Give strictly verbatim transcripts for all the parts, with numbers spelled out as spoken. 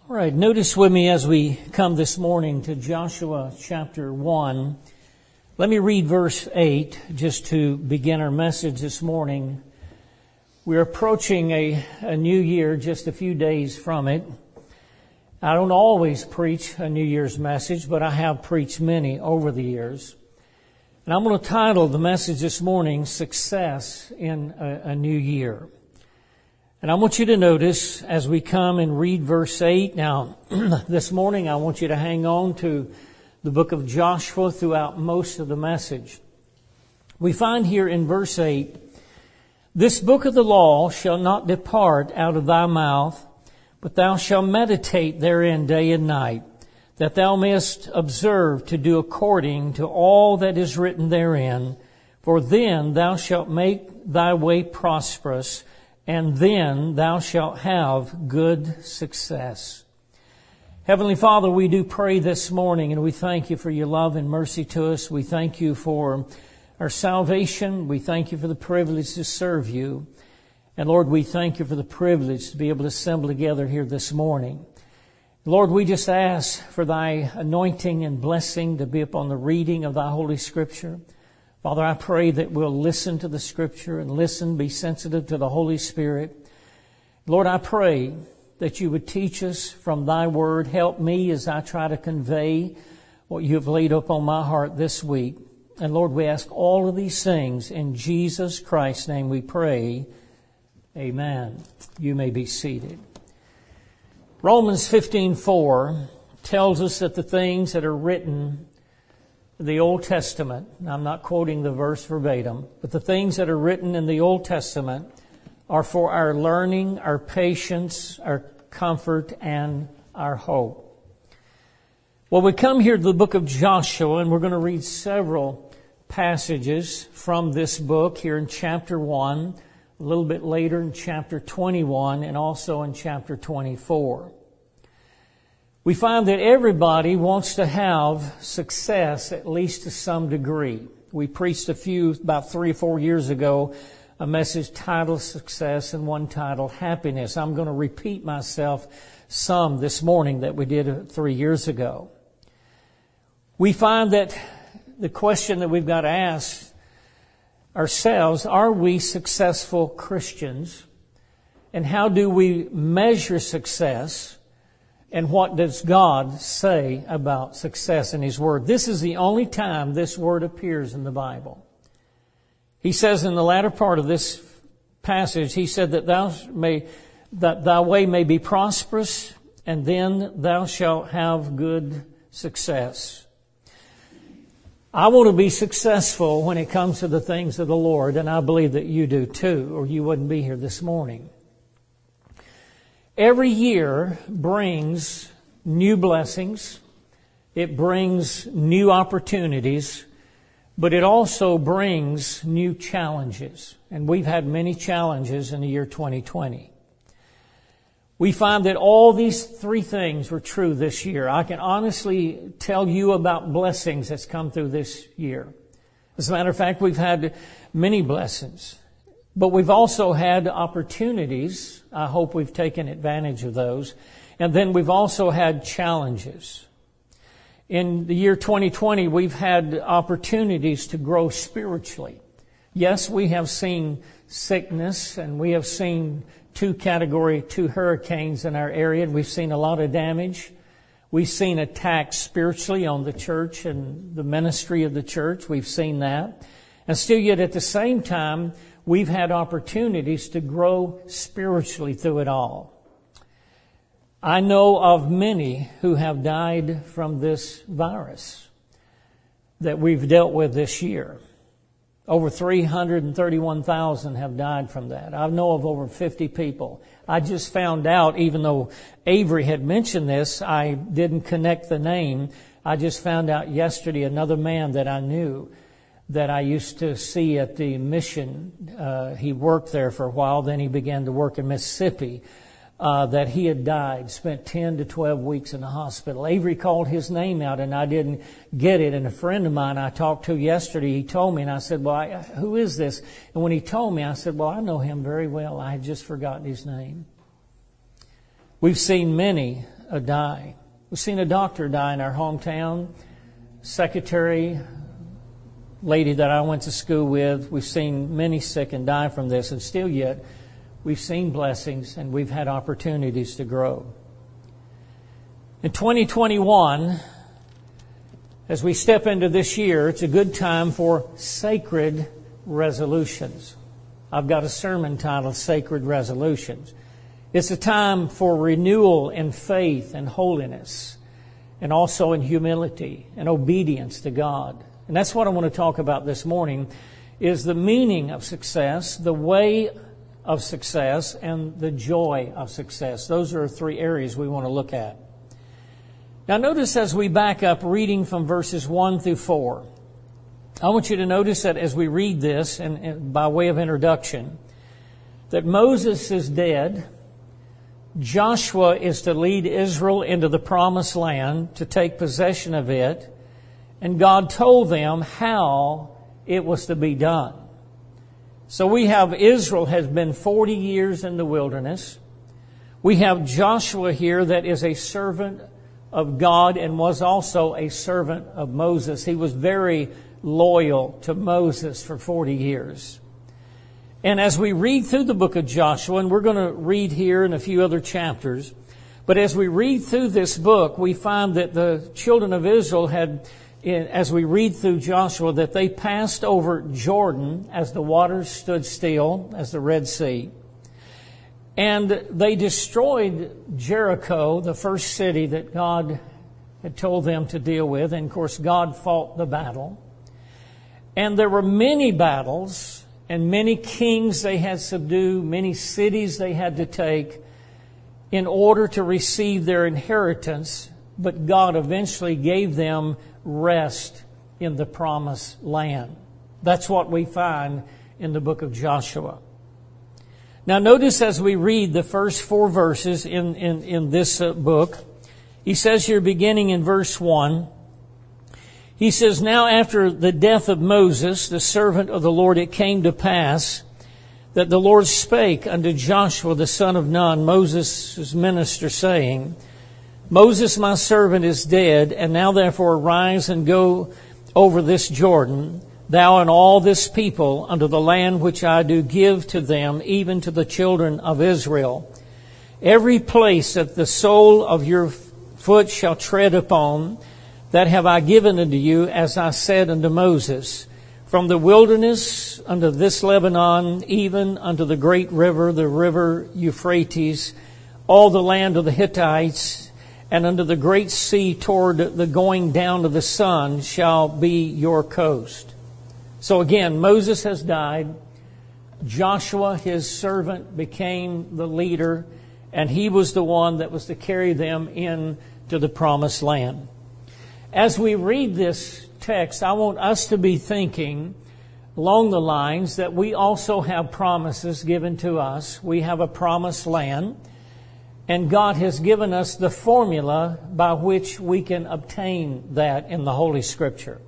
All right, notice with me as we come this morning to Joshua chapter one. Let me read verse eight just to begin our message this morning. We're approaching a, a new year, just a few days from it. I don't always preach a New Year's message, but I have preached many over the years. And I'm going to title the message this morning, Success in a, a New Year. And I want you to notice as we come and read verse eight. Now, this morning I want you to hang on to the book of Joshua throughout most of the message. We find here in verse eight, "This book of the law shall not depart out of thy mouth, but thou shalt meditate therein day and night, that thou mayest observe to do according to all that is written therein. For then thou shalt make thy way prosperous, and then thou shalt have good success." Heavenly Father, we do pray this morning, and we thank you for your love and mercy to us. We thank you for our salvation. We thank you for the privilege to serve you. And Lord, we thank you for the privilege to be able to assemble together here this morning. Lord, we just ask for thy anointing and blessing to be upon the reading of thy Holy Scripture. Father, I pray that we'll listen to the Scripture and listen, be sensitive to the Holy Spirit. Lord, I pray that you would teach us from thy word. Help me as I try to convey what you have laid upon my heart this week. And Lord, we ask all of these things in Jesus Christ's name we pray. Amen. You may be seated. Romans fifteen four tells us that the things that are written in the Old Testament, I'm not quoting the verse verbatim, but the things that are written in the Old Testament are for our learning, our patience, our comfort, and our hope. Well, we come here to the book of Joshua, and we're going to read several passages from this book here in chapter one, a little bit later in chapter twenty-one, and also in chapter twenty-four. We find that everybody wants to have success, at least to some degree. We preached a few, about three or four years ago, a message titled Success and one titled Happiness. I'm going to repeat myself some this morning that we did three years ago. We find that the question that we've got to ask ourselves, are we successful Christians? And how do we measure success? And what does God say about success in His Word? This is the only time this word appears in the Bible. He says in the latter part of this passage, He said that thou may, that thy way may be prosperous, and then thou shalt have good success. I want to be successful when it comes to the things of the Lord, and I believe that you do too, or you wouldn't be here this morning. Every year brings new blessings. It brings new opportunities, but it also brings new challenges. And we've had many challenges in the year twenty twenty. We find that all these three things were true this year. I can honestly tell you about blessings that's come through this year. As a matter of fact, we've had many blessings. But we've also had opportunities. I hope we've taken advantage of those. And then we've also had challenges. In the year twenty twenty, we've had opportunities to grow spiritually. Yes, we have seen sickness, and we have seen two category two hurricanes in our area, and we've seen a lot of damage. We've seen attacks spiritually on the church and the ministry of the church. We've seen that. And still yet at the same time, we've had opportunities to grow spiritually through it all. I know of many who have died from this virus that we've dealt with this year. Over three hundred thirty-one thousand have died from that. I know of over fifty people. I just found out, even though Avery had mentioned this, I didn't connect the name. I just found out yesterday another man that I knew that I used to see at the mission. Uh, he worked there for a while. Then he began to work in Mississippi. Uh, that he had died, spent ten to twelve weeks in the hospital. Avery called his name out, and I didn't get it. And a friend of mine I talked to yesterday, he told me, and I said, well, I, who is this? And when he told me, I said, well, I know him very well. I had just forgotten his name. We've seen many uh, die. We've seen a doctor die in our hometown, secretary, lady that I went to school with. We've seen many sick and die from this, and still yet we've seen blessings and we've had opportunities to grow. In twenty twenty-one, as we step into this year, it's a good time for sacred resolutions. I've got a sermon titled Sacred Resolutions. It's a time for renewal in faith and holiness, and also in humility and obedience to God. And that's what I want to talk about this morning, is the meaning of success, the way of success, and the joy of success. Those are three areas we want to look at. Now notice as we back up reading from verses one through four, I want you to notice that as we read this, and, and by way of introduction, that Moses is dead. Joshua is to lead Israel into the promised land, to take possession of it, and God told them how it was to be done. So we have Israel has been forty years in the wilderness. We have Joshua here that is a servant of God and was also a servant of Moses. He was very loyal to Moses for forty years. And as we read through the book of Joshua, and we're going to read here in a few other chapters, but as we read through this book, we find that the children of Israel had, as we read through Joshua, that they passed over Jordan as the waters stood still, as the Red Sea. And they destroyed Jericho, the first city that God had told them to deal with. And of course, God fought the battle. And there were many battles and many kings they had subdued, many cities they had to take in order to receive their inheritance. But God eventually gave them rest in the promised land. That's what we find in the book of Joshua. Now notice as we read the first four verses in, in, in this uh, book, he says here beginning in verse one, he says, "Now after the death of Moses, the servant of the Lord, it came to pass that the Lord spake unto Joshua the son of Nun, Moses' minister, saying, Moses my servant is dead, and now therefore arise and go over this Jordan, thou and all this people, unto the land which I do give to them, even to the children of Israel. Every place that the sole of your foot shall tread upon, that have I given unto you, as I said unto Moses, from the wilderness unto this Lebanon, even unto the great river, the river Euphrates, all the land of the Hittites, and unto the great sea toward the going down of the sun shall be your coast." So again, Moses has died. Joshua, his servant, became the leader, and he was the one that was to carry them into the promised land. As we read this text, I want us to be thinking along the lines that we also have promises given to us. We have a promised land, and God has given us the formula by which we can obtain that in the Holy Scripture.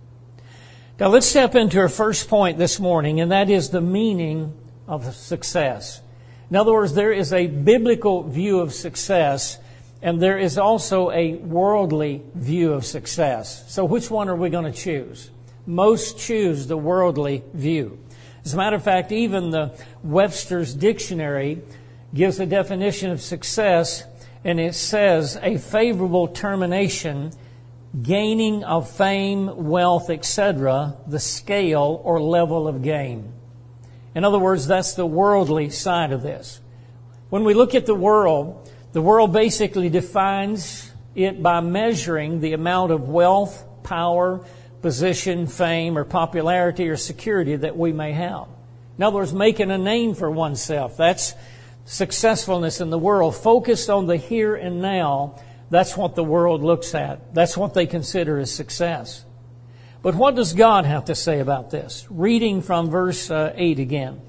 Now let's step into our first point this morning, and that is the meaning of success. In other words, there is a biblical view of success, and there is also a worldly view of success. So which one are we going to choose? Most choose the worldly view. As a matter of fact, even the Webster's Dictionary gives a definition of success, and it says a favorable termination, gaining of fame, wealth, et cetera, the scale or level of gain. In other words, that's the worldly side of this. When we look at the world, the world basically defines it by measuring the amount of wealth, power, position, fame, or popularity or security that we may have. In other words, making a name for oneself. That's successfulness in the world. Focused on the here and now, that's what the world looks at. That's what they consider as success. But what does God have to say about this? Reading from verse uh, eight again.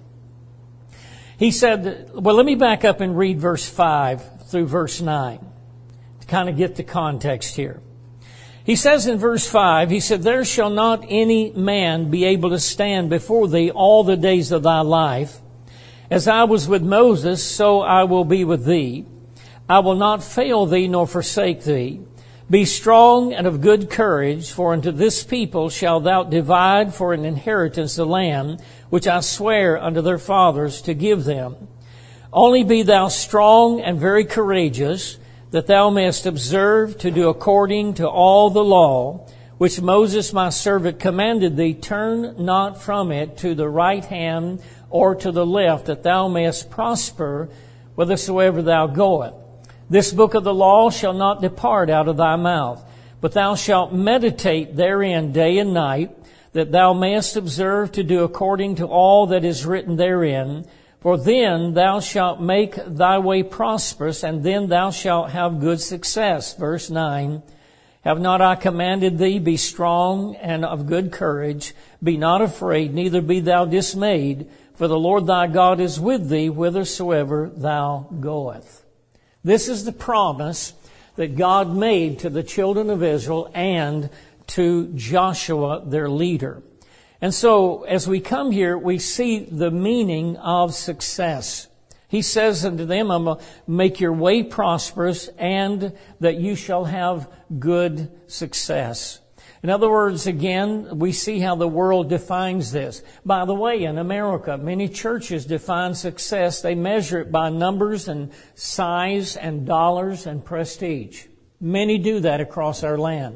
He said, well, let me back up and read verse five through verse nine to kind of get the context here. He says in verse five, he said, "There shall not any man be able to stand before thee all the days of thy life. As I was with Moses, so I will be with thee. I will not fail thee nor forsake thee. Be strong and of good courage, for unto this people shalt thou divide for an inheritance the land which I swear unto their fathers to give them. Only be thou strong and very courageous, that thou mayest observe to do according to all the law which Moses my servant commanded thee. Turn not from it to the right hand or to the left, that thou mayest prosper whithersoever thou goest. This book of the law shall not depart out of thy mouth, but thou shalt meditate therein day and night, that thou mayest observe to do according to all that is written therein. For then thou shalt make thy way prosperous, and then thou shalt have good success. Verse nine, have not I commanded thee, be strong and of good courage, be not afraid, neither be thou dismayed, for the Lord thy God is with thee whithersoever thou goest. This is the promise that God made to the children of Israel and to Joshua, their leader. And so, as we come here, we see the meaning of success. He says unto them, I'm going to make your way prosperous, and that you shall have good success. In other words, again, we see how the world defines this. By the way, in America, many churches define success. They measure it by numbers and size and dollars and prestige. Many do that across our land.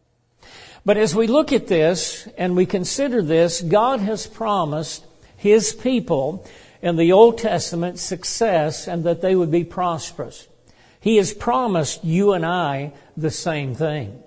But as we look at this and we consider this, God has promised His people in the Old Testament success and that they would be prosperous. He has promised you and I the same thing.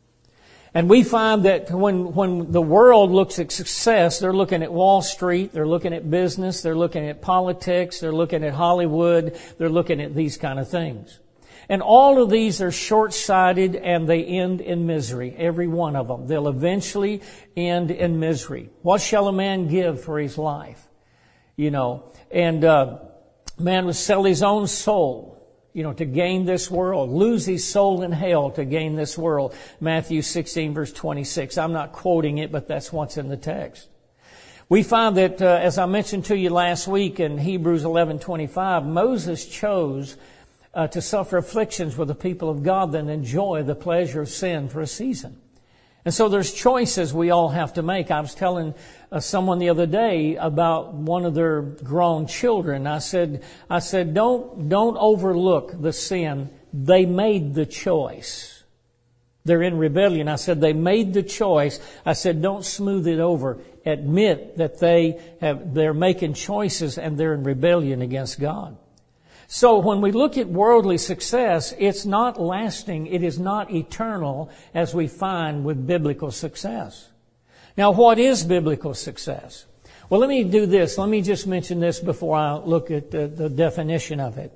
And we find that when, when the world looks at success, they're looking at Wall Street, they're looking at business, they're looking at politics, they're looking at Hollywood, they're looking at these kind of things. And all of these are short-sighted and they end in misery, every one of them. They'll eventually end in misery. What shall a man give for his life? You know, and uh, man would sell his own soul, you know, to gain this world, lose his soul in hell to gain this world. Matthew sixteen, verse twenty-six. I'm not quoting it, but that's what's in the text. We find that, uh, as I mentioned to you last week in Hebrews eleven twenty-five, Moses chose uh, to suffer afflictions with the people of God than enjoy the pleasure of sin for a season. And so there's choices we all have to make. I was telling uh, someone the other day about one of their grown children. I said, I said, don't, don't overlook the sin. They made the choice. They're in rebellion. I said, they made the choice. I said, don't smooth it over. Admit that they have, they're making choices and they're in rebellion against God. So when we look at worldly success, it's not lasting, it is not eternal, as we find with biblical success. Now, what is biblical success? Well, let me do this. Let me just mention this before I look at the, the definition of it.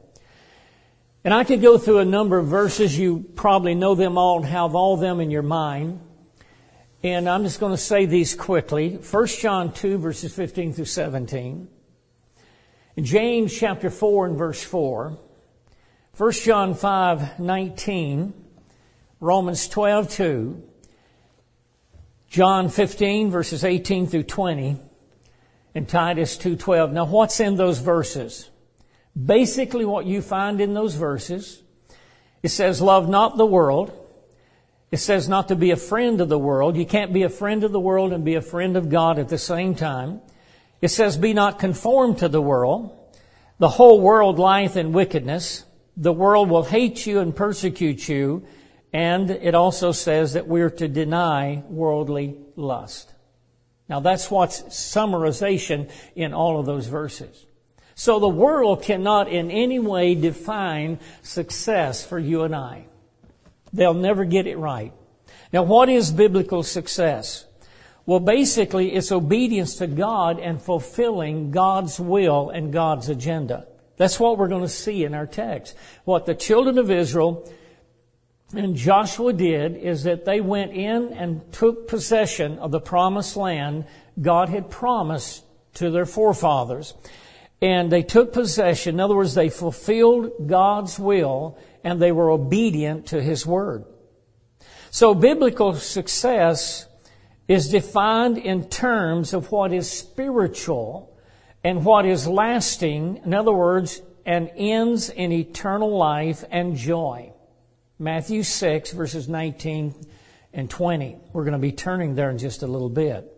And I could go through a number of verses. You probably know them all and have all of them in your mind. And I'm just going to say these quickly. First John two, verses fifteen through seventeen. James chapter four and verse four, First John five nineteen, Romans twelve two, John fifteen verses eighteen through twenty, and Titus two twelve. Now, what's in those verses? Basically, what you find in those verses, it says, love not the world. It says not to be a friend of the world. You can't be a friend of the world and be a friend of God at the same time. It says, be not conformed to the world. The whole world lieth in wickedness. The world will hate you and persecute you. And it also says that we're to deny worldly lust. Now that's what's summarization in all of those verses. So the world cannot in any way define success for you and I. They'll never get it right. Now, what is biblical success? Well, basically, it's obedience to God and fulfilling God's will and God's agenda. That's what we're going to see in our text. What the children of Israel and Joshua did is that they went in and took possession of the promised land God had promised to their forefathers. And they took possession. In other words, they fulfilled God's will and they were obedient to His word. So biblical success is defined in terms of what is spiritual and what is lasting. In other words, and ends in eternal life and joy. Matthew six, verses nineteen and twenty. We're going to be turning there in just a little bit.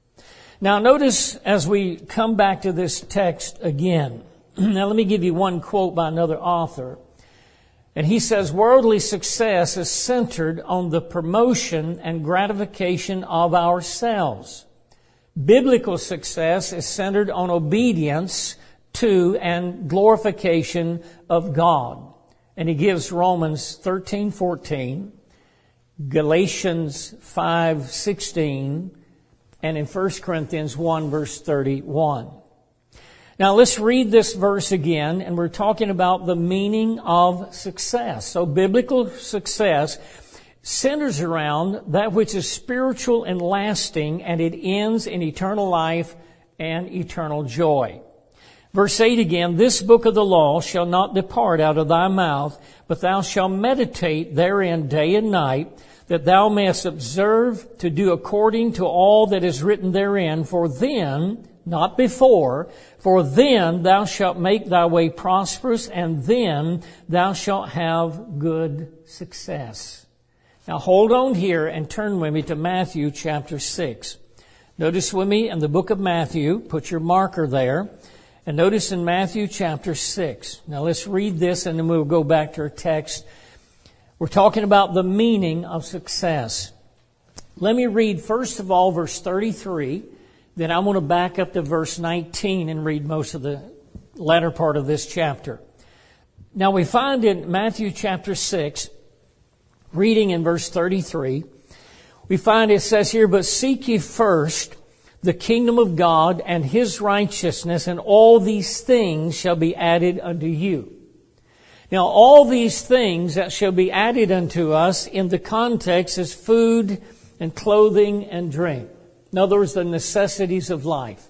Now notice as we come back to this text again. Now let me give you one quote by another author. And he says, worldly success is centered on the promotion and gratification of ourselves. Biblical success is centered on obedience to and glorification of God. And he gives Romans thirteen fourteen, Galatians five sixteen, and in First Corinthians one verse thirty-one. Now let's read this verse again, and we're talking about the meaning of success. So biblical success centers around that which is spiritual and lasting, and it ends in eternal life and eternal joy. Verse eight again, this book of the law shall not depart out of thy mouth, but thou shalt meditate therein day and night, that thou mayest observe to do according to all that is written therein. For then, not before, for then thou shalt make thy way prosperous, and then thou shalt have good success. Now hold on here and turn with me to Matthew chapter six. Notice with me in the book of Matthew, put your marker there, and notice in Matthew chapter six. Now let's read this and then we'll go back to our text. We're talking about the meaning of success. Let me read first of all verse thirty-three. Then I want to back up to verse nineteen and read most of the latter part of this chapter. Now we find in Matthew chapter six, reading in verse thirty-three, we find it says here, but seek ye first the kingdom of God and His righteousness, and all these things shall be added unto you. Now all these things that shall be added unto us in the context is food and clothing and drink. In other words, the necessities of life.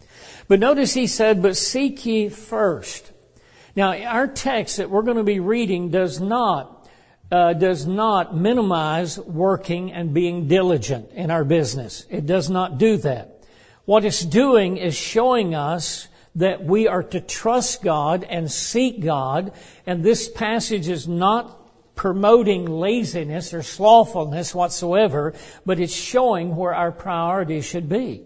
But notice he said, but seek ye first. Now our text that we're going to be reading does not, uh, does not minimize working and being diligent in our business. It does not do that. What it's doing is showing us that we are to trust God and seek God. And this passage is not promoting laziness or slothfulness whatsoever, but it's showing where our priorities should be.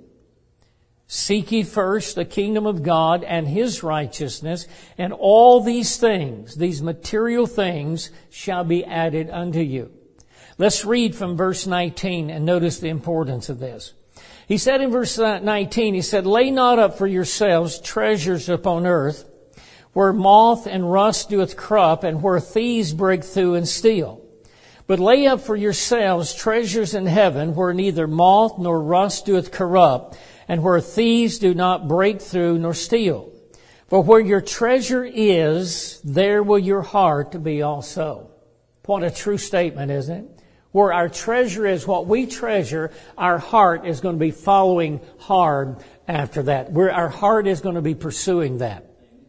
Seek ye first the kingdom of God and His righteousness, and all these things, these material things, shall be added unto you. Let's read from verse nineteen and notice the importance of this. He said in verse nineteen, he said, lay not up for yourselves treasures upon earth, where moth and rust doeth corrupt, and where thieves break through and steal. But lay up for yourselves treasures in heaven, where neither moth nor rust doeth corrupt, and where thieves do not break through nor steal. For where your treasure is, there will your heart be also. What a true statement, isn't it? Where our treasure is, what we treasure, our heart is going to be following hard after that. Where our heart is going to be pursuing that.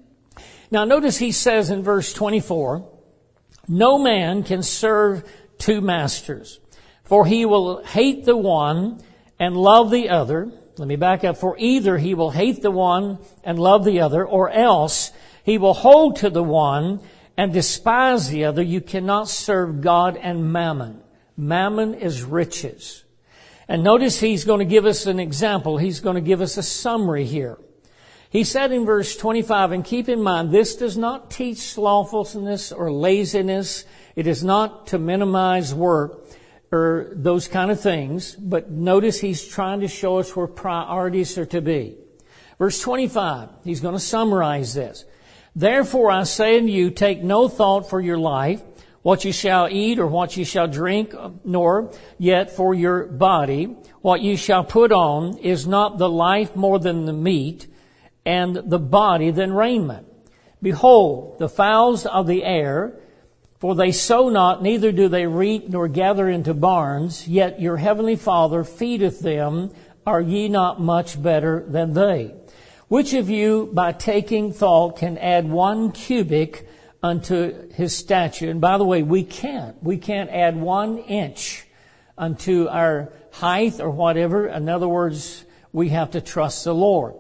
Now notice he says in verse twenty-four, no man can serve two masters, for he will hate the one and love the other. Let me back up. For either he will hate the one and love the other, or else he will hold to the one and despise the other. You cannot serve God and mammon. Mammon is riches. And notice he's going to give us an example. He's going to give us a summary here. He said in verse twenty-five, and keep in mind, this does not teach slothfulness or laziness. It is not to minimize work or those kind of things. But notice he's trying to show us where priorities are to be. Verse twenty-five, he's going to summarize this. Therefore I say unto you, take no thought for your life, what you shall eat or what you shall drink, nor yet for your body what you shall put on. Is not the life more than the meat, and the body than raiment? Behold, the fowls of the air, for they sow not, neither do they reap, nor gather into barns, yet your heavenly Father feedeth them. Are ye not much better than they? Which of you, by taking thought, can add one cubit unto his stature? And by the way, we can't. We can't add one inch unto our height or whatever. In other words, we have to trust the Lord.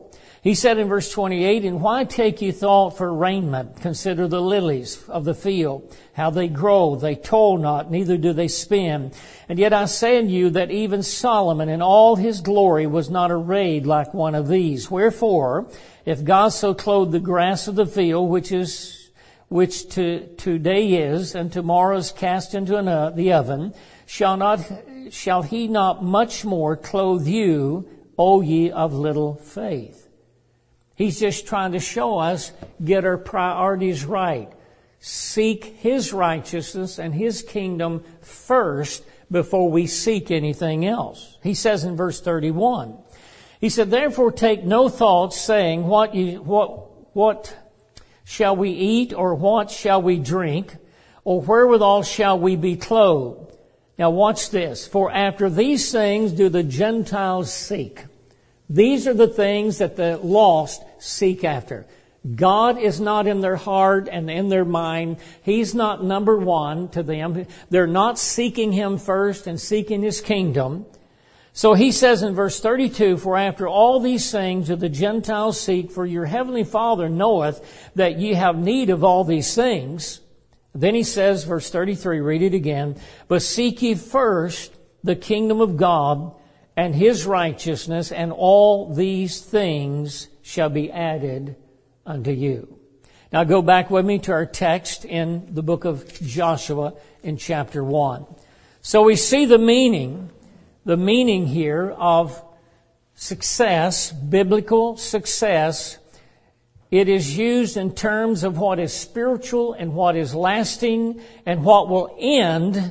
He said in verse twenty-eight, "And why take ye thought for raiment? Consider the lilies of the field, how they grow. They toil not, neither do they spin. And yet I say unto you that even Solomon in all his glory was not arrayed like one of these. Wherefore, if God so clothe the grass of the field, which is which to, today is, and tomorrow is cast into an, uh, the oven, shall not shall He not much more clothe you, O ye of little faith?" He's just trying to show us, get our priorities right. Seek His righteousness and His kingdom first before we seek anything else. He says in verse thirty-one, he said, "Therefore take no thought, saying, what you, what, what shall we eat, or what shall we drink, or wherewithal shall we be clothed?" Now watch this. "For after these things do the Gentiles seek." These are the things that the lost seek after. God is not in their heart and in their mind. He's not number one to them. They're not seeking Him first and seeking His kingdom. So He says in verse thirty-two, "For after all these things do the Gentiles seek, for your heavenly Father knoweth that ye have need of all these things." Then He says, verse thirty-three, read it again, "But seek ye first the kingdom of God and His righteousness, and all these things shall be added unto you." Now go back with me to our text in the book of Joshua in chapter one. So we see the meaning, the meaning here of success, biblical success. It is used in terms of what is spiritual and what is lasting and what will end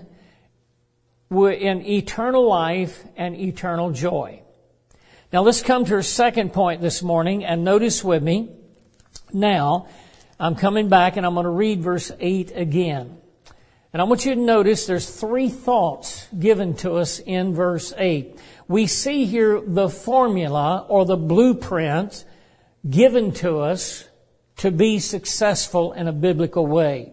in eternal life and eternal joy. Now let's come to our second point this morning, and notice with me. Now, I'm coming back and I'm going to read verse eight again. And I want you to notice there's three thoughts given to us in verse eight. We see here the formula or the blueprint given to us to be successful in a biblical way.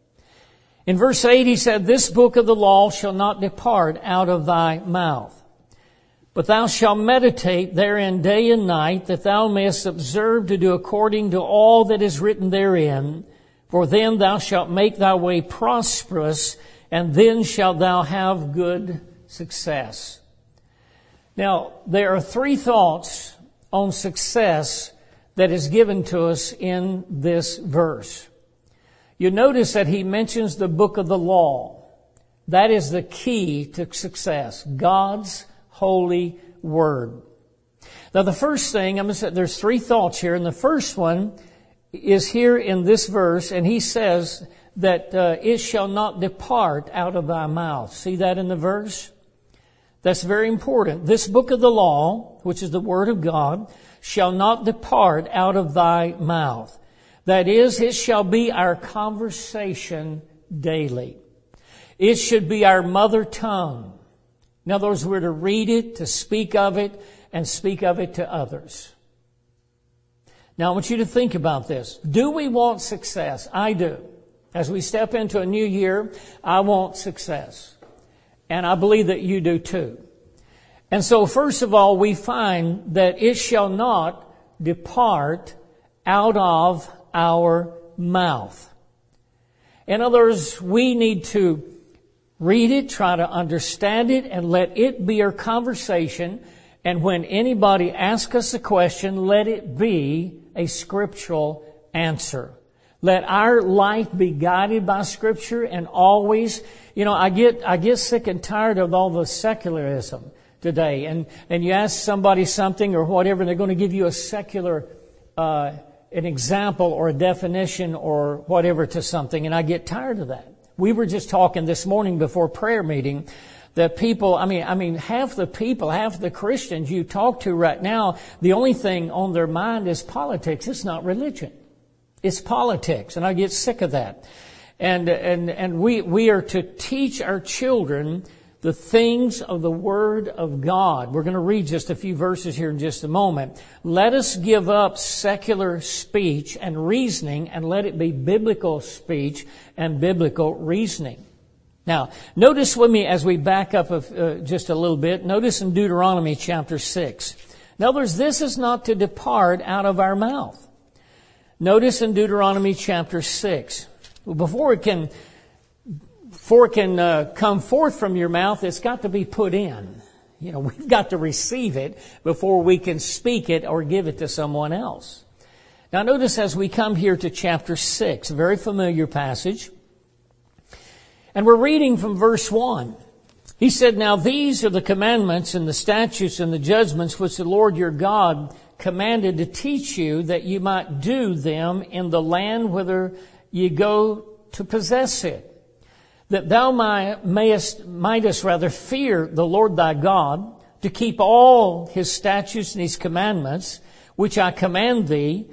In verse eight, he said, "This book of the law shall not depart out of thy mouth, but thou shalt meditate therein day and night, that thou mayest observe to do according to all that is written therein. For then thou shalt make thy way prosperous, and then shalt thou have good success." Now, there are three thoughts on success that is given to us in this verse. You notice that he mentions the book of the law. That is the key to success. God's holy word. Now the first thing, I'm going to say, there's three thoughts here, and the first one is here in this verse, and he says that uh, it shall not depart out of thy mouth. See that in the verse? That's very important. This book of the law, which is the word of God, shall not depart out of thy mouth. That is, it shall be our conversation daily. It should be our mother tongue. In other words, we're to read it, to speak of it, and speak of it to others. Now, I want you to think about this. Do we want success? I do. As we step into a new year, I want success. And I believe that you do too. And so, first of all, we find that it shall not depart out of our mouth. In other words, we need to read it, try to understand it, and let it be our conversation. And when anybody asks us a question, let it be a scriptural answer. Let our life be guided by Scripture, and always, you know, I get I get sick and tired of all the secularism today. And and you ask somebody something or whatever, and they're going to give you a secular uh an example or a definition or whatever to something, and I get tired of that. We were just talking this morning before prayer meeting that people, I mean, I mean, half the people, half the Christians you talk to right now, the only thing on their mind is politics. It's not religion. It's politics, and I get sick of that. And and and we we are to teach our children the things of the Word of God. We're going to read just a few verses here in just a moment. Let us give up secular speech and reasoning, and let it be biblical speech and biblical reasoning. Now, notice with me as we back up uh, just a little bit. Notice in Deuteronomy chapter six. In other words, this is not to depart out of our mouth. Notice in Deuteronomy chapter six, before it can, before it can uh, come forth from your mouth, it's got to be put in. You know, we've got to receive it before we can speak it or give it to someone else. Now notice as we come here to chapter six, a very familiar passage, and we're reading from verse one. He said, "Now these are the commandments and the statutes and the judgments which the Lord your God commanded to teach you, that you might do them in the land whither ye go to possess it. That thou mayest, mightest rather fear the Lord thy God, to keep all his statutes and his commandments, which I command thee."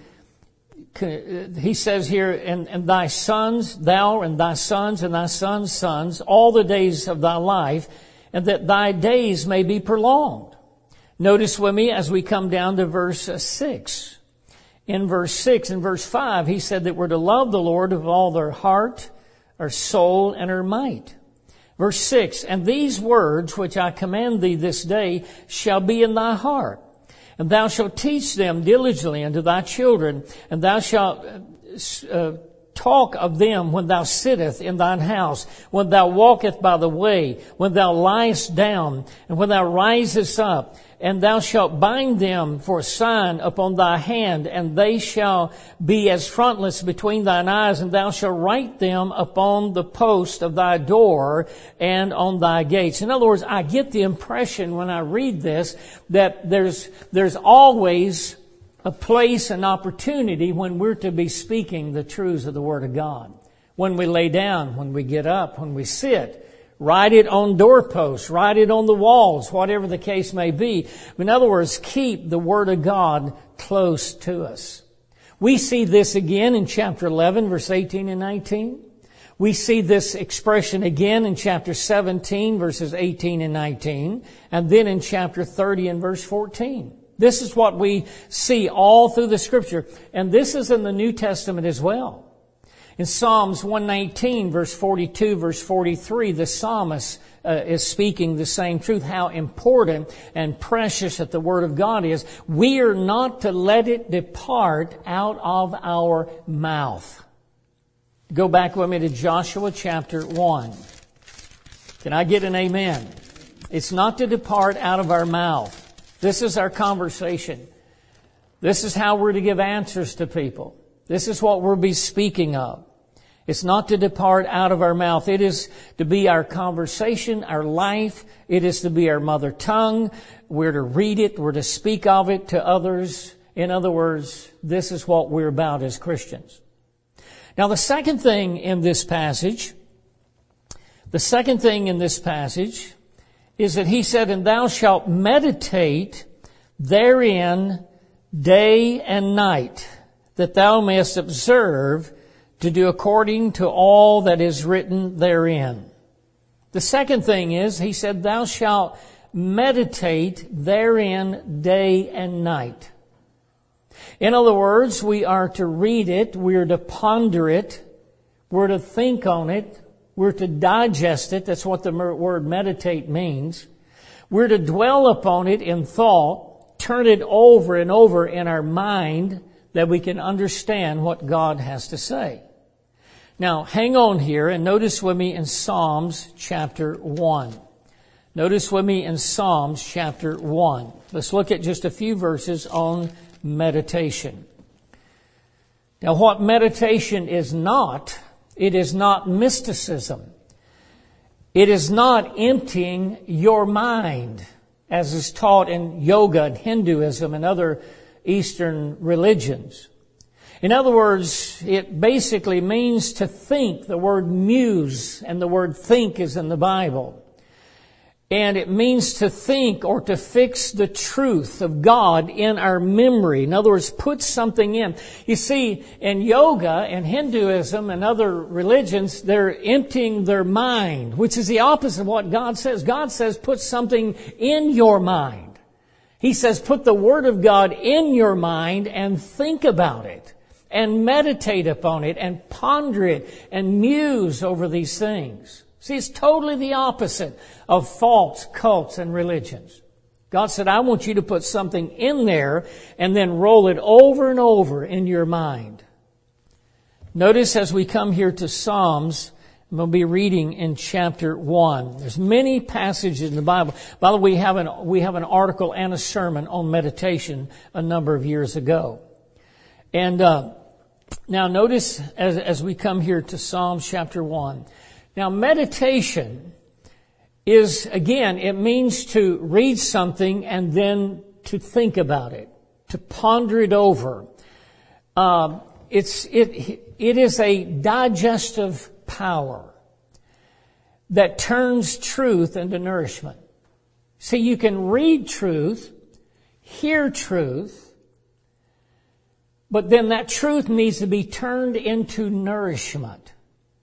He says here, and, and thy sons, thou and thy sons and thy sons' sons, all the days of thy life, and that thy days may be prolonged. Notice with me as we come down to verse six. In verse six and verse five, he said that we're to love the Lord with all their heart, our soul, and our might. Verse six, "And these words which I command thee this day shall be in thy heart. And thou shalt teach them diligently unto thy children, and thou shalt uh, talk of them when thou sittest in thine house, when thou walkest by the way, when thou liest down, and when thou risest up. And thou shalt bind them for a sign upon thy hand, and they shall be as frontlets between thine eyes, and thou shalt write them upon the post of thy door and on thy gates." In other words, I get the impression when I read this that there's, there's always a place and opportunity when we're to be speaking the truths of the Word of God. When we lay down, when we get up, when we sit. Write it on doorposts, write it on the walls, whatever the case may be. In other words, keep the Word of God close to us. We see this again in chapter eleven, verse eighteen and nineteen. We see this expression again in chapter seventeen, verses eighteen and nineteen, and then in chapter thirty and verse fourteen. This is what we see all through the Scripture, and this is in the New Testament as well. In Psalms one nineteen, verse forty-two, verse forty-three, the psalmist uh, is speaking the same truth, how important and precious that the Word of God is. We are not to let it depart out of our mouth. Go back with me to Joshua chapter one. Can I get an amen? It's not to depart out of our mouth. This is our conversation. This is how we're to give answers to people. This is what we'll be speaking of. It's not to depart out of our mouth. It is to be our conversation, our life. It is to be our mother tongue. We're to read it. We're to speak of it to others. In other words, this is what we're about as Christians. Now, the second thing in this passage, the second thing in this passage is that he said, "And thou shalt meditate therein day and night, that thou mayest observe to do according to all that is written therein." The second thing is, he said, "Thou shalt meditate therein day and night." In other words, we are to read it, we are to ponder it, we're to think on it, we're to digest it. That's what the word meditate means. We're to dwell upon it in thought, turn it over and over in our mind, that we can understand what God has to say. Now, hang on here and notice with me in Psalms chapter one. Notice with me in Psalms chapter one. Let's look at just a few verses on meditation. Now, what meditation is not, it is not mysticism. It is not emptying your mind, as is taught in yoga and Hinduism and other Eastern religions. In other words, it basically means to think. The word muse and the word think is in the Bible. And it means to think or to fix the truth of God in our memory. In other words, put something in. You see, in yoga and Hinduism and other religions, they're emptying their mind, which is the opposite of what God says. God says, put something in your mind. He says, put the Word of God in your mind and think about it and meditate upon it and ponder it and muse over these things. See, it's totally the opposite of false cults and religions. God said, I want you to put something in there and then roll it over and over in your mind. Notice as we come here to Psalms, I'm going to be reading in chapter one. There's many passages in the Bible. By the way, we have an, we have an article and a sermon on meditation a number of years ago. And uh, now notice as, as we come here to Psalms chapter one. Now meditation is, again, it means to read something and then to think about it, to ponder it over. Uh, it's it it is a digestive power that turns truth into nourishment. See, you can read truth, hear truth, but then that truth needs to be turned into nourishment.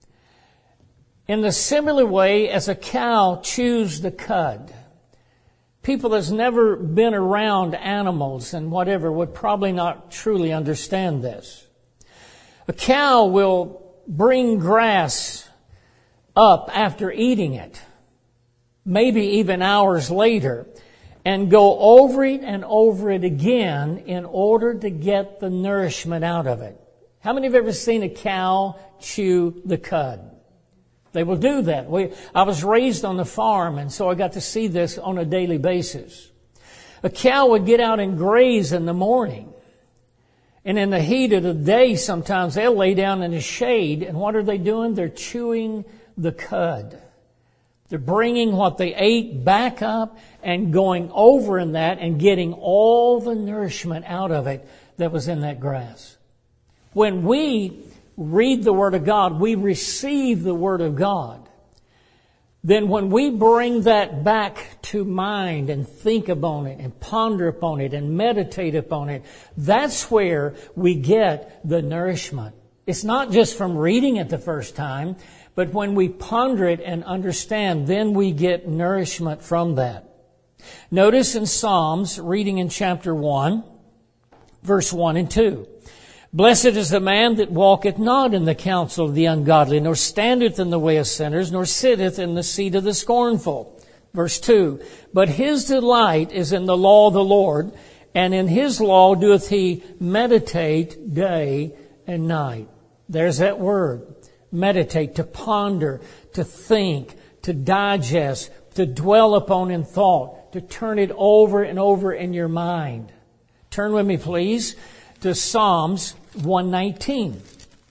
In the similar way as a cow chews the cud. People that's never been around animals and whatever would probably not truly understand this. A cow will bring grass up after eating it, maybe even hours later, and go over it and over it again in order to get the nourishment out of it. How many have ever seen a cow chew the cud? They will do that. We, I was raised on the farm, and so I got to see this on a daily basis. A cow would get out and graze in the morning. And in the heat of the day, sometimes they'll lay down in the shade. And what are they doing? They're chewing the cud. They're bringing what they ate back up and going over in that and getting all the nourishment out of it that was in that grass. When we read the Word of God, we receive the Word of God. Then when we bring that back to mind and think upon it and ponder upon it and meditate upon it, that's where we get the nourishment. It's not just from reading it the first time, but when we ponder it and understand, then we get nourishment from that. Notice in Psalms, reading in chapter one, verse one and two. Blessed is the man that walketh not in the counsel of the ungodly, nor standeth in the way of sinners, nor sitteth in the seat of the scornful. Verse two, but his delight is in the law of the Lord, and in his law doeth he meditate day and night. There's that word, meditate, to ponder, to think, to digest, to dwell upon in thought, to turn it over and over in your mind. Turn with me, please, to Psalms one nineteen.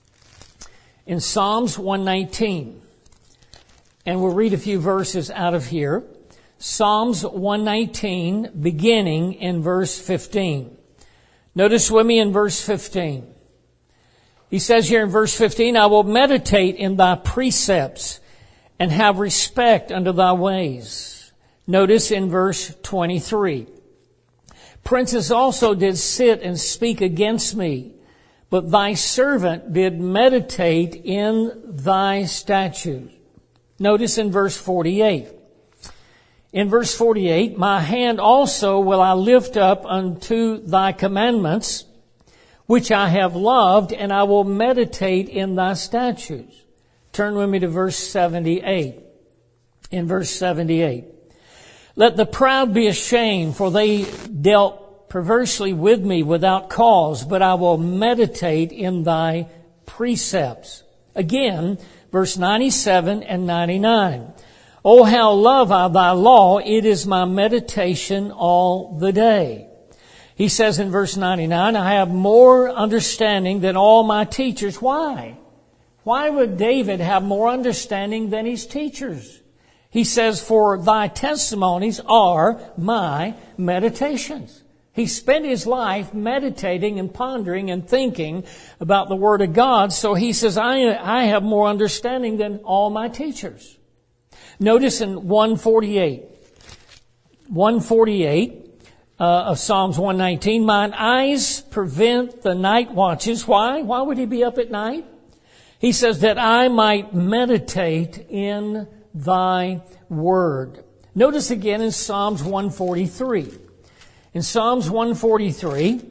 In Psalms one nineteen, and we'll read a few verses out of here. Psalms one nineteen, beginning in verse fifteen. Notice with me in verse fifteen. He says here in verse fifteen, I will meditate in thy precepts and have respect unto thy ways. Notice in verse twenty-three. Princes also did sit and speak against me, but thy servant did meditate in thy statutes. Notice in verse forty-eight. In verse forty-eight, my hand also will I lift up unto thy commandments, which I have loved, and I will meditate in thy statutes. Turn with me to verse seventy-eight. In verse seventy-eight. Let the proud be ashamed, for they dealt perversely with me without cause, but I will meditate in thy precepts. Again, verse ninety-seven and ninety-nine. Oh, how love I thy law, it is my meditation all the day. He says in verse ninety-nine, I have more understanding than all my teachers. Why? Why would David have more understanding than his teachers? He says, for thy testimonies are my meditations. He spent his life meditating and pondering and thinking about the Word of God. So he says, I, I have more understanding than all my teachers. Notice in one forty-eight, one forty-eight uh, of Psalms one nineteen, mine eyes prevent the night watches. Why? Why would he be up at night? He says that I might meditate in thy word. Notice again in Psalms one forty-three. In Psalms one forty-three,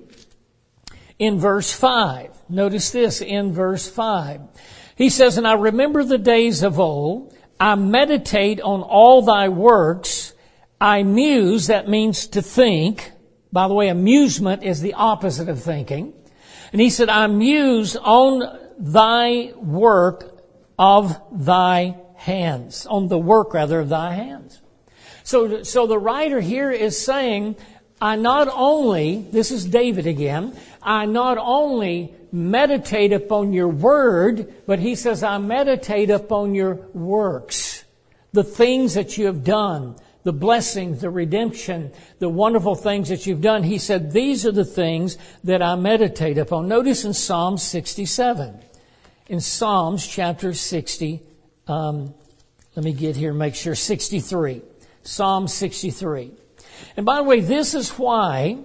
in verse five. Notice this in verse five. He says, and I remember the days of old. I meditate on all thy works. I muse, that means to think. By the way, amusement is the opposite of thinking. And he said, I muse on thy work of thy hands. On the work, rather, of thy hands. So, so the writer here is saying, I not only, this is David again, I not only meditate upon your word, but he says, I meditate upon your works. The things that you have done, the blessings, the redemption, the wonderful things that you've done. He said, these are the things that I meditate upon. Notice in Psalm sixty-seven. In Psalms chapter sixty, um, let me get here and make sure, sixty-three. Psalm sixty-three. And by the way, this is why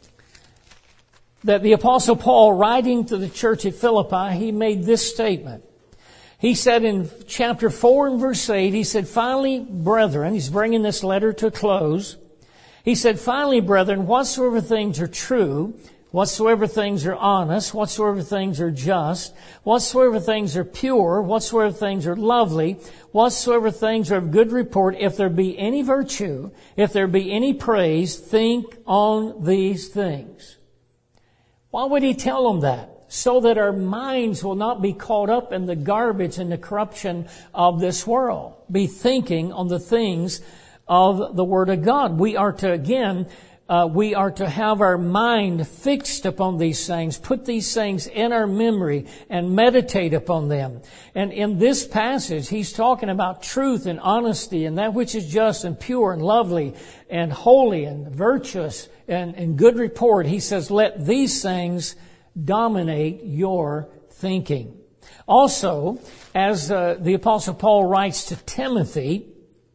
that the Apostle Paul, writing to the church at Philippi, he made this statement. He said in chapter four and verse eight, he said, finally, brethren, he's bringing this letter to a close. He said, finally, brethren, whatsoever things are true, whatsoever things are honest, whatsoever things are just, whatsoever things are pure, whatsoever things are lovely, whatsoever things are of good report, if there be any virtue, if there be any praise, think on these things. Why would he tell them that? So that our minds will not be caught up in the garbage and the corruption of this world. Be thinking on the things of the Word of God. We are to, again, uh, we are to have our mind fixed upon these things, put these things in our memory and meditate upon them. And in this passage, he's talking about truth and honesty and that which is just and pure and lovely and holy and virtuous and, and good report. He says, let these things dominate your thinking. Also, as uh, the Apostle Paul writes to Timothy,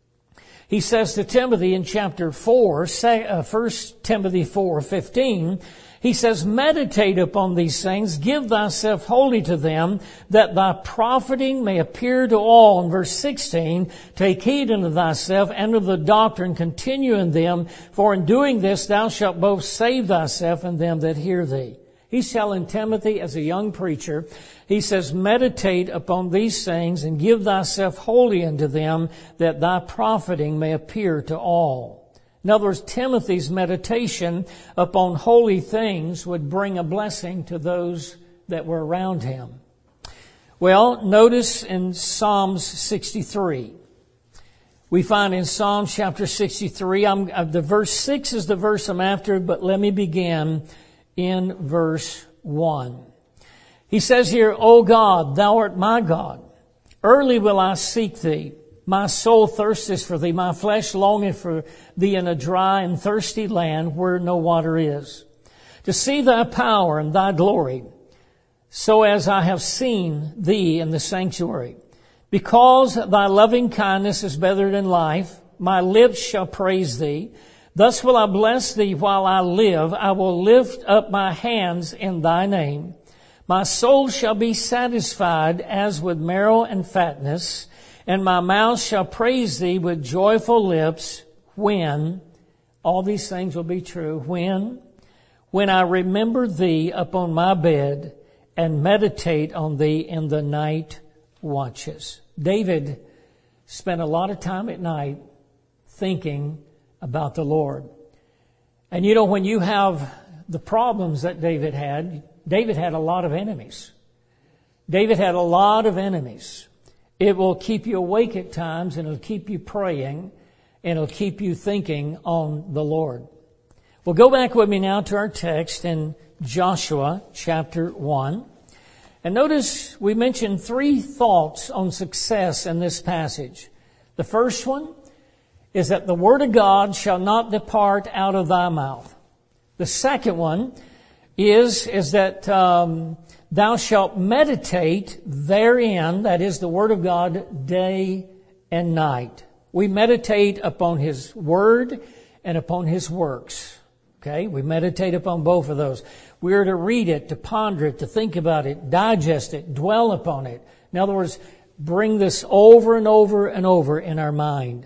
he says to Timothy in chapter four, say, uh, First Timothy four fifteen, he says, meditate upon these things, give thyself wholly to them, that thy profiting may appear to all. In verse sixteen, take heed unto thyself and to the doctrine, continue in them, for in doing this thou shalt both save thyself and them that hear thee. He's telling Timothy as a young preacher, he says, meditate upon these things and give thyself wholly unto them, that thy profiting may appear to all. In other words, Timothy's meditation upon holy things would bring a blessing to those that were around him. Well, notice in Psalms sixty-three. We find in Psalms chapter sixty-three, I'm, uh, the verse six is the verse I'm after, but let me begin in verse one. He says here, O God, thou art my God. Early will I seek thee. My soul thirsteth for thee. My flesh longeth for thee in a dry and thirsty land where no water is, to see thy power and thy glory, so as I have seen thee in the sanctuary. Because thy loving kindness is better than life, my lips shall praise thee. Thus will I bless thee while I live. I will lift up my hands in thy name. My soul shall be satisfied as with marrow and fatness, and my mouth shall praise thee with joyful lips when, all these things will be true, when, when I remember thee upon my bed and meditate on thee in the night watches. David spent a lot of time at night thinking about the Lord. And you know, when you have the problems that David had, David had a lot of enemies. David had a lot of enemies. It will keep you awake at times, and it'll keep you praying, and it'll keep you thinking on the Lord. Well, go back with me now to our text in Joshua chapter one. And notice we mentioned three thoughts on success in this passage. The first one is that the word of God shall not depart out of thy mouth. The second one is, is that um, thou shalt meditate therein, that is the word of God, day and night. We meditate upon His word and upon His works. Okay, we meditate upon both of those. We are to read it, to ponder it, to think about it, digest it, dwell upon it. In other words, bring this over and over and over in our mind.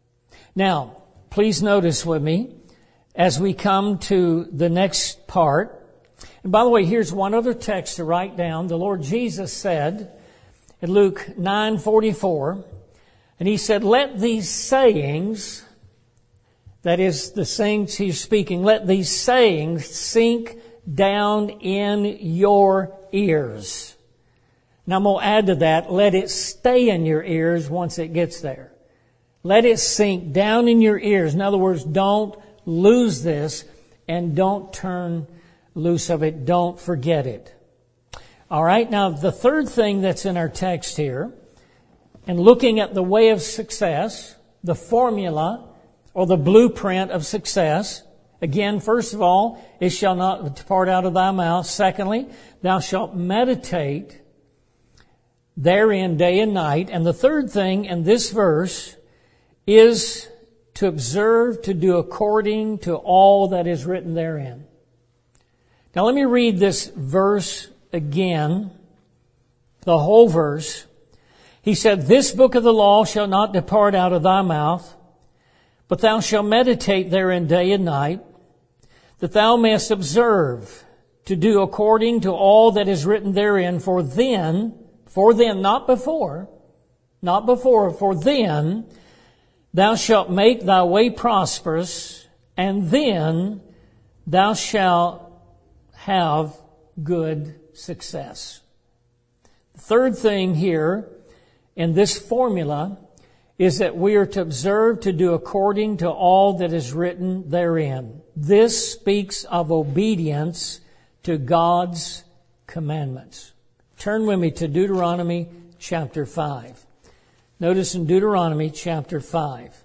Now, please notice with me as we come to the next part. And by the way, here's one other text to write down. The Lord Jesus said in Luke nine forty-four, and He said, let these sayings that is the things he's speaking, let these sayings sink down in your ears. Now I'm going to add to that, let it stay in your ears once it gets there. Let it sink down in your ears. In other words, don't lose this and don't turn loose of it. Don't forget it. All right, now the third thing that's in our text here, and looking at the way of success, the formula or the blueprint of success, again, first of all, it shall not depart out of thy mouth. Secondly, thou shalt meditate therein day and night. And the third thing in this verse is to observe, to do according to all that is written therein. Now let me read this verse again, the whole verse. He said, this book of the law shall not depart out of thy mouth, but thou shalt meditate therein day and night, that thou mayest observe to do according to all that is written therein. For then, for then, not before, not before, for then thou shalt make thy way prosperous, and then thou shalt have good success. The third thing here in this formula is that we are to observe to do according to all that is written therein. This speaks of obedience to God's commandments. Turn with me to Deuteronomy chapter five. Notice in Deuteronomy chapter five.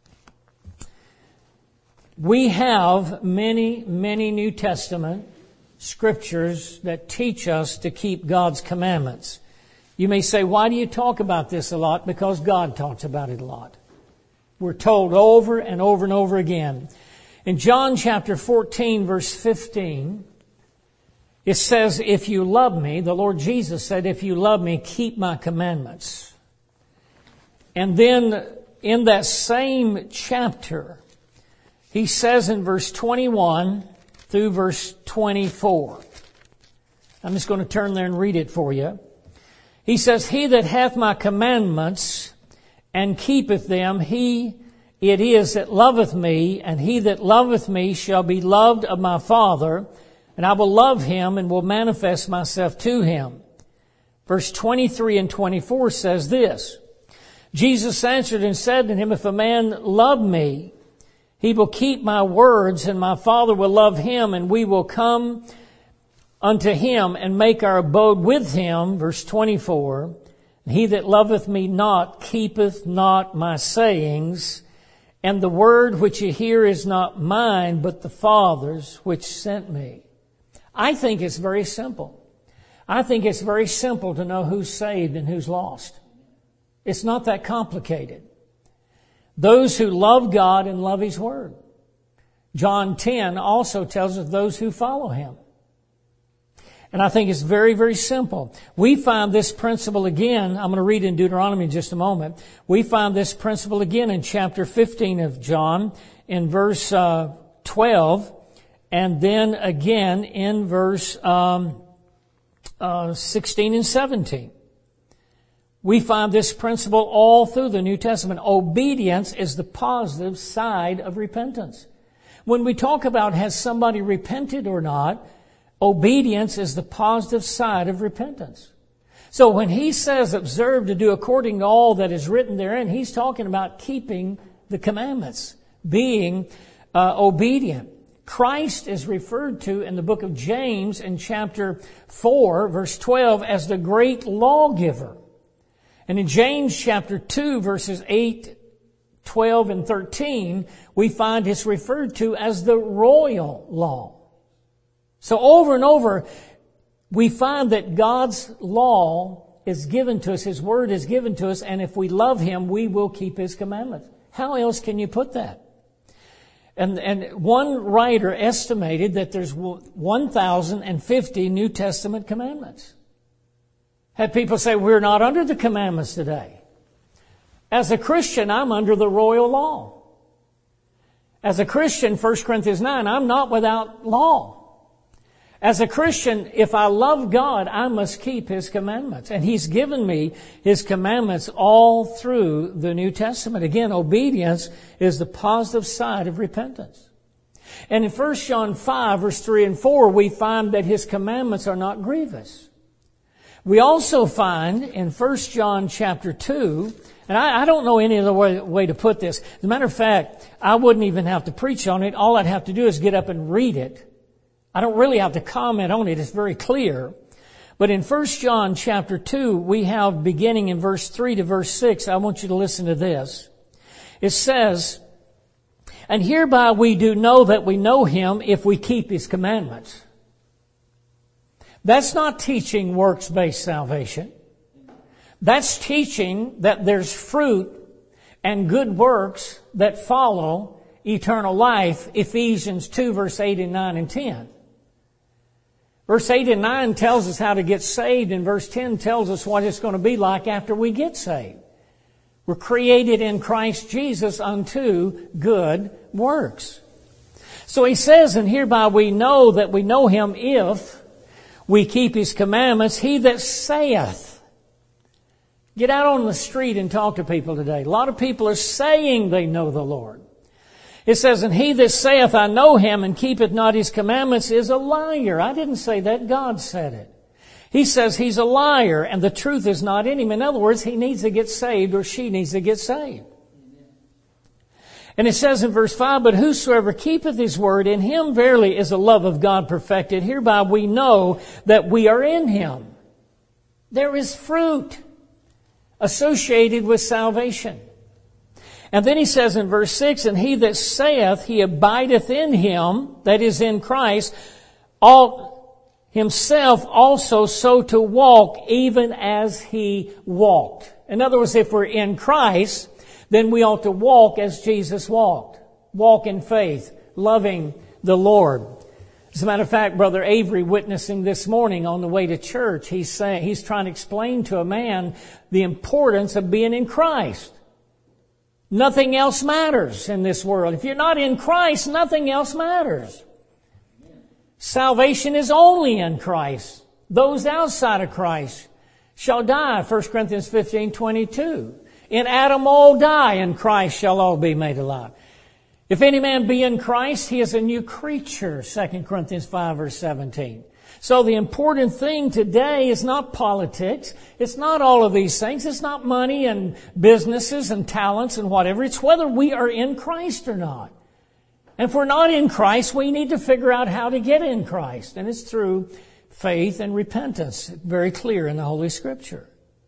We have many, many New Testament scriptures that teach us to keep God's commandments. You may say, why do you talk about this a lot? Because God talks about it a lot. We're told over and over and over again. In John chapter fourteen, verse fifteen, it says, if you love me, the Lord Jesus said, if you love me, keep my commandments. And then in that same chapter, he says in verse twenty-one through verse twenty-four. I'm just going to turn there and read it for you. He says, he that hath my commandments and keepeth them, he it is that loveth me, and he that loveth me shall be loved of my Father, and I will love him and will manifest myself to him. Verse twenty-three and twenty-four says this, Jesus answered and said to him, if a man love me, he will keep my words, and my Father will love him, and we will come unto him and make our abode with him. Verse twenty-four, he that loveth me not keepeth not my sayings, and the word which you hear is not mine, but the Father's which sent me. I think it's very simple. I think it's very simple to know who's saved and who's lost. It's not that complicated. Those who love God and love His Word. John ten also tells us those who follow Him. And I think it's very, very simple. We find this principle again. I'm going to read in Deuteronomy in just a moment. We find this principle again in chapter fifteen of John in verse uh, twelve, and then again in verse um, uh, sixteen and seventeen. We find this principle all through the New Testament. Obedience is the positive side of repentance. When we talk about has somebody repented or not, obedience is the positive side of repentance. So when he says observe to do according to all that is written therein, he's talking about keeping the commandments, being uh, obedient. Christ is referred to in the book of James in chapter four, verse twelve, as the great lawgiver. And in James chapter two, verses eight, twelve, and thirteen, we find it's referred to as the royal law. So over and over, we find that God's law is given to us, His Word is given to us, and if we love Him, we will keep His commandments. How else can you put that? And, and one writer estimated that there's one thousand fifty New Testament commandments. Had people say, we're not under the commandments today. As a Christian, I'm under the royal law. As a Christian, First Corinthians nine, I'm not without law. As a Christian, if I love God, I must keep His commandments. And He's given me His commandments all through the New Testament. Again, obedience is the positive side of repentance. And in First John five, verse three and four, we find that His commandments are not grievous. We also find in First John chapter two, and I, I don't know any other way, way to put this. As a matter of fact, I wouldn't even have to preach on it. All I'd have to do is get up and read it. I don't really have to comment on it. It's very clear. But in First John chapter two, we have beginning in verse three to verse six. I want you to listen to this. It says, "And hereby we do know that we know Him if we keep His commandments." That's not teaching works-based salvation. That's teaching that there's fruit and good works that follow eternal life. Ephesians two, verse eight and nine and ten. Verse eight and nine tells us how to get saved, and verse ten tells us what it's going to be like after we get saved. We're created in Christ Jesus unto good works. So he says, "And hereby we know that we know Him if we keep His commandments. He that saith." Get out on the street and talk to people today. A lot of people are saying they know the Lord. It says, "And he that saith, I know Him, and keepeth not His commandments, is a liar." I didn't say that. God said it. He says he's a liar, and the truth is not in him. In other words, he needs to get saved, or she needs to get saved. And it says in verse five, "But whosoever keepeth His word, in him verily is the love of God perfected. Hereby we know that we are in Him." There is fruit associated with salvation. And then he says in verse six, "And he that saith he abideth in Him," that is in Christ, "ought himself also so to walk, even as He walked." In other words, if we're in Christ, then we ought to walk as Jesus walked. Walk in faith, loving the Lord. As a matter of fact, Brother Avery, witnessing this morning on the way to church, he's saying, he's trying to explain to a man the importance of being in Christ. Nothing else matters in this world. If you're not in Christ, nothing else matters. Salvation is only in Christ. Those outside of Christ shall die. First Corinthians fifteen twenty-two. "In Adam all die, in Christ shall all be made alive." If any man be in Christ, he is a new creature. Second Corinthians five, verse seventeen. So the important thing today is not politics. It's not all of these things. It's not money and businesses and talents and whatever. It's whether we are in Christ or not. And if we're not in Christ, we need to figure out how to get in Christ. And it's through faith and repentance. Very clear in the Holy Scripture.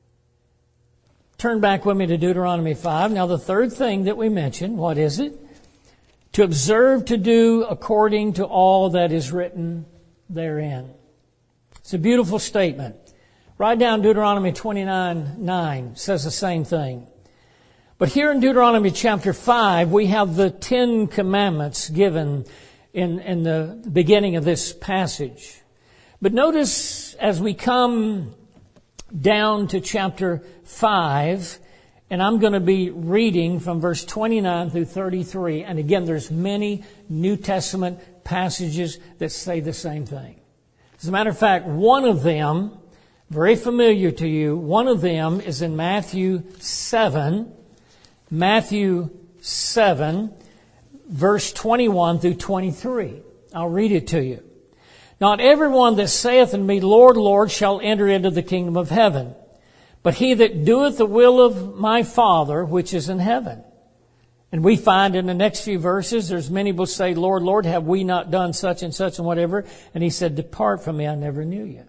Turn back with me to Deuteronomy five. Now the third thing that we mentioned, what is it? To observe to do according to all that is written therein. It's a beautiful statement. Write down Deuteronomy twenty-nine nine. Says the same thing. But here in Deuteronomy chapter five, we have the Ten Commandments given in, in the beginning of this passage. But notice as we come down to chapter five, and I'm going to be reading from verse twenty-nine through thirty-three. And again, there's many New Testament passages that say the same thing. As a matter of fact, one of them, very familiar to you, one of them is in Matthew seven. Matthew seven, verse twenty-one through twenty-three. I'll read it to you. "Not everyone that saith unto me, Lord, Lord, shall enter into the kingdom of heaven, but he that doeth the will of my Father which is in heaven." And we find in the next few verses, there's many will say, "Lord, Lord, have we not done such and such and whatever?" And he said, "Depart from me, I never knew you."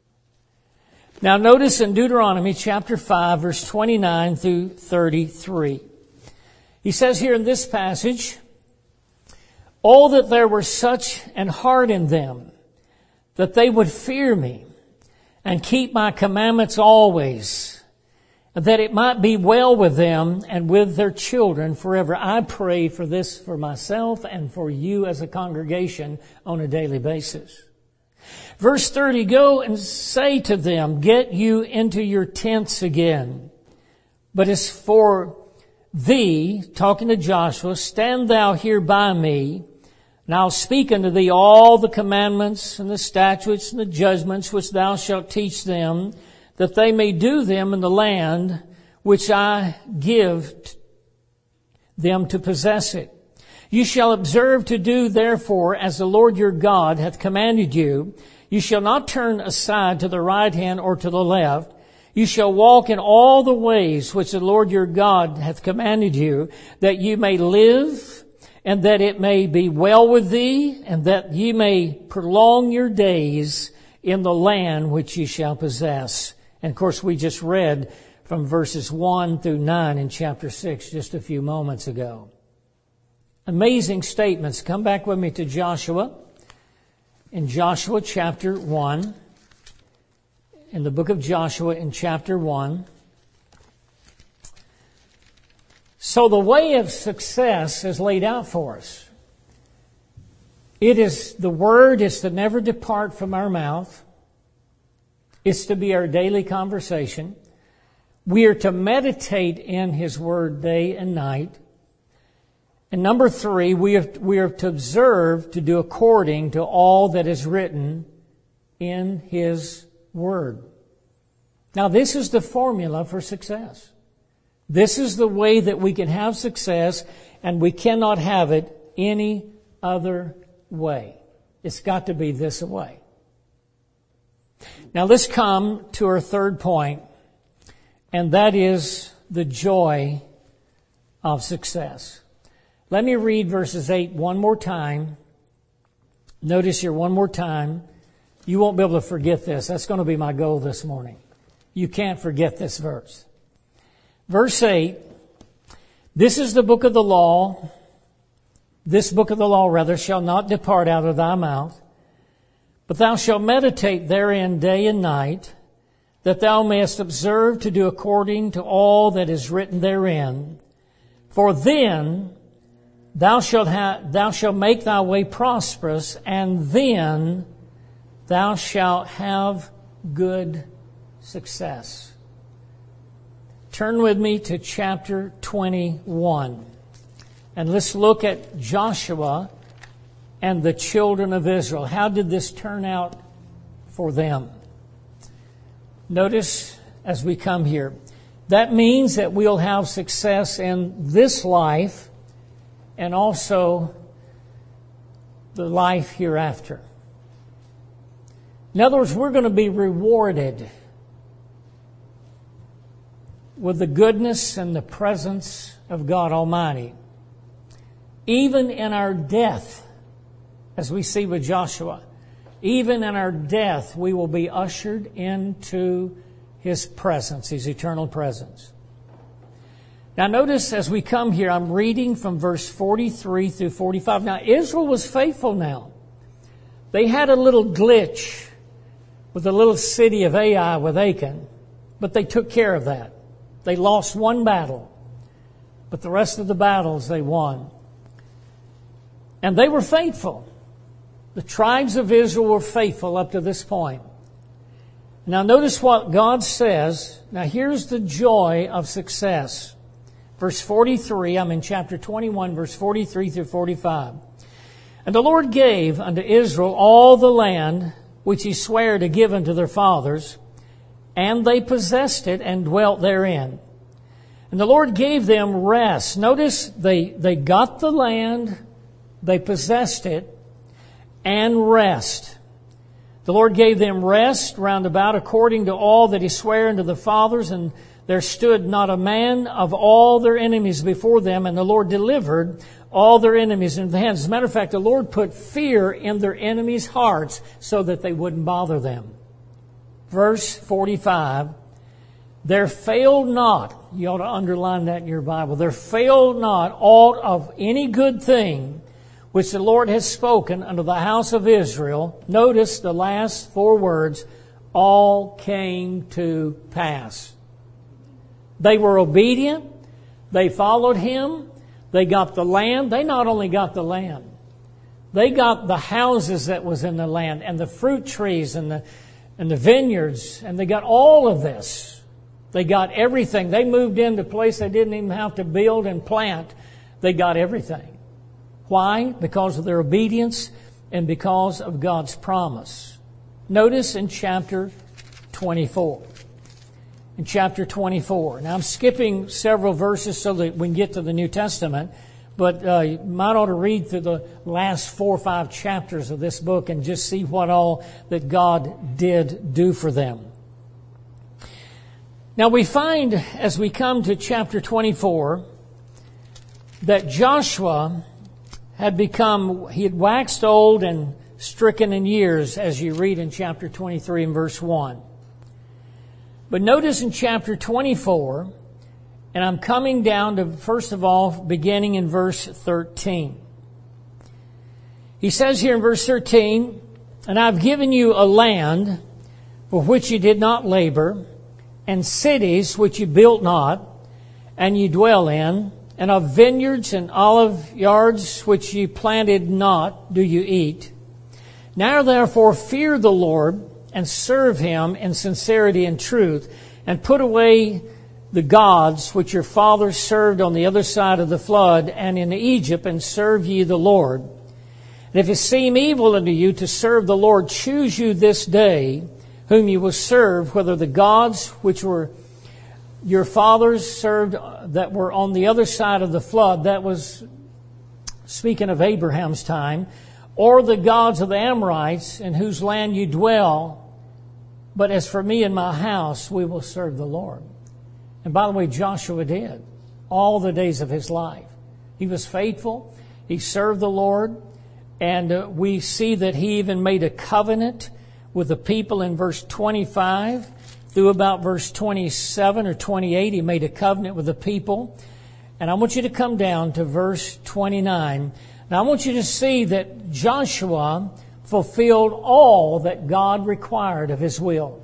Now notice in Deuteronomy chapter five, verse twenty-nine through thirty-three. He says here in this passage, "Oh, that there were such an heart in them, that they would fear me, and keep my commandments always, that it might be well with them and with their children forever." I pray for this for myself and for you as a congregation on a daily basis. Verse thirty, "Go and say to them, get you into your tents again. But as for thee," talking to Joshua, "stand thou here by me, And I'll speak unto thee all the commandments and the statutes and the judgments which thou shalt teach them, that they may do them in the land which I give them to possess it. You shall observe to do therefore as the Lord your God hath commanded you. You shall not turn aside to the right hand or to the left. You shall walk in all the ways which the Lord your God hath commanded you, that you may live, and that it may be well with thee, and that ye may prolong your days in the land which ye shall possess. And of course, we just read from verses one through nine in chapter six just a few moments ago. Amazing statements. Come back with me to Joshua. In Joshua chapter one, in the book of Joshua in chapter one. So the way of success is laid out for us. It is, the word is to never depart from our mouth. It's to be our daily conversation. We are to meditate in His word day and night. And number three, we are, we are to observe to do according to all that is written in His word. Now, this is the formula for success. This is the way that we can have success, and we cannot have it any other way. It's got to be this way. Now, let's come to our third point, and that is the joy of success. Let me read verses eight one more time. Notice here one more time. You won't be able to forget this. That's going to be my goal this morning. You can't forget this verse. Verse eight, this is the book of the law. This book of the law, rather, shall not depart out of thy mouth, but thou shalt meditate therein day and night, that thou mayest observe to do according to all that is written therein. For then thou shalt ha- thou shalt make thy way prosperous, and then thou shalt have good success. Turn with me to chapter twenty-one. And let's look at Joshua and the children of Israel. How did this turn out for them? Notice as we come here, that means that we'll have success in this life and also the life hereafter. In other words, we're going to be rewarded with the goodness and the presence of God Almighty. Even in our death, as we see with Joshua, even in our death, we will be ushered into His presence, His eternal presence. Now notice as we come here, I'm reading from verse forty-three through forty-five. Now Israel was faithful now. They had a little glitch with the little city of Ai with Achan, but they took care of that. They lost one battle, but the rest of the battles they won. And they were faithful. The tribes of Israel were faithful up to this point. Now notice what God says. Now here's the joy of success. Verse forty-three, I'm in chapter twenty-one, verse forty-three through forty-five. And the Lord gave unto Israel all the land which He sware to give unto their fathers, and they possessed it and dwelt therein. And the Lord gave them rest. Notice they, they got the land, they possessed it, and rest. The Lord gave them rest round about according to all that He sware unto the fathers, and there stood not a man of all their enemies before them, and the Lord delivered all their enemies into the hands. As a matter of fact, the Lord put fear in their enemies' hearts so that they wouldn't bother them. Verse forty-five, there failed not, you ought to underline that in your Bible, there failed not aught of any good thing which the Lord has spoken unto the house of Israel. Notice the last four words, all came to pass. They were obedient. They followed Him. They got the land. They not only got the land, they got the houses that was in the land and the fruit trees and the, and the vineyards, and they got all of this. They got everything. They moved into a place they didn't even have to build and plant. They got everything. Why? Because of their obedience and because of God's promise. Notice in chapter twenty-four. In chapter twenty-four. Now I'm skipping several verses so that we can get to the New Testament, but uh, you might ought to read through the last four or five chapters of this book and just see what all that God did do for them. Now we find, as we come to chapter twenty-four, that Joshua had become, he had waxed old and stricken in years, as you read in chapter twenty-three and verse one. But notice in chapter twenty-four, and I'm coming down to, first of all, beginning in verse thirteen. He says here in verse thirteen, "And I've given you a land for which you did not labor, and cities which you built not, and you dwell in, and of vineyards and olive yards which ye planted not do you eat. Now therefore fear the Lord, and serve Him in sincerity and truth, and put away the gods which your fathers served on the other side of the flood, and in Egypt, and serve ye the Lord. And if it seem evil unto you to serve the Lord, choose you this day whom you will serve, whether the gods which were your fathers served that were on the other side of the flood," that was speaking of Abraham's time, "or the gods of the Amorites in whose land you dwell. But as for me and my house, we will serve the Lord." And by the way, Joshua did all the days of his life. He was faithful. He served the Lord. And uh, we see that he even made a covenant with the people in verse twenty-five. Through about verse twenty-seven or twenty-eight, he made a covenant with the people. And I want you to come down to verse twenty-nine. Now I want you to see that Joshua fulfilled all that God required of his will.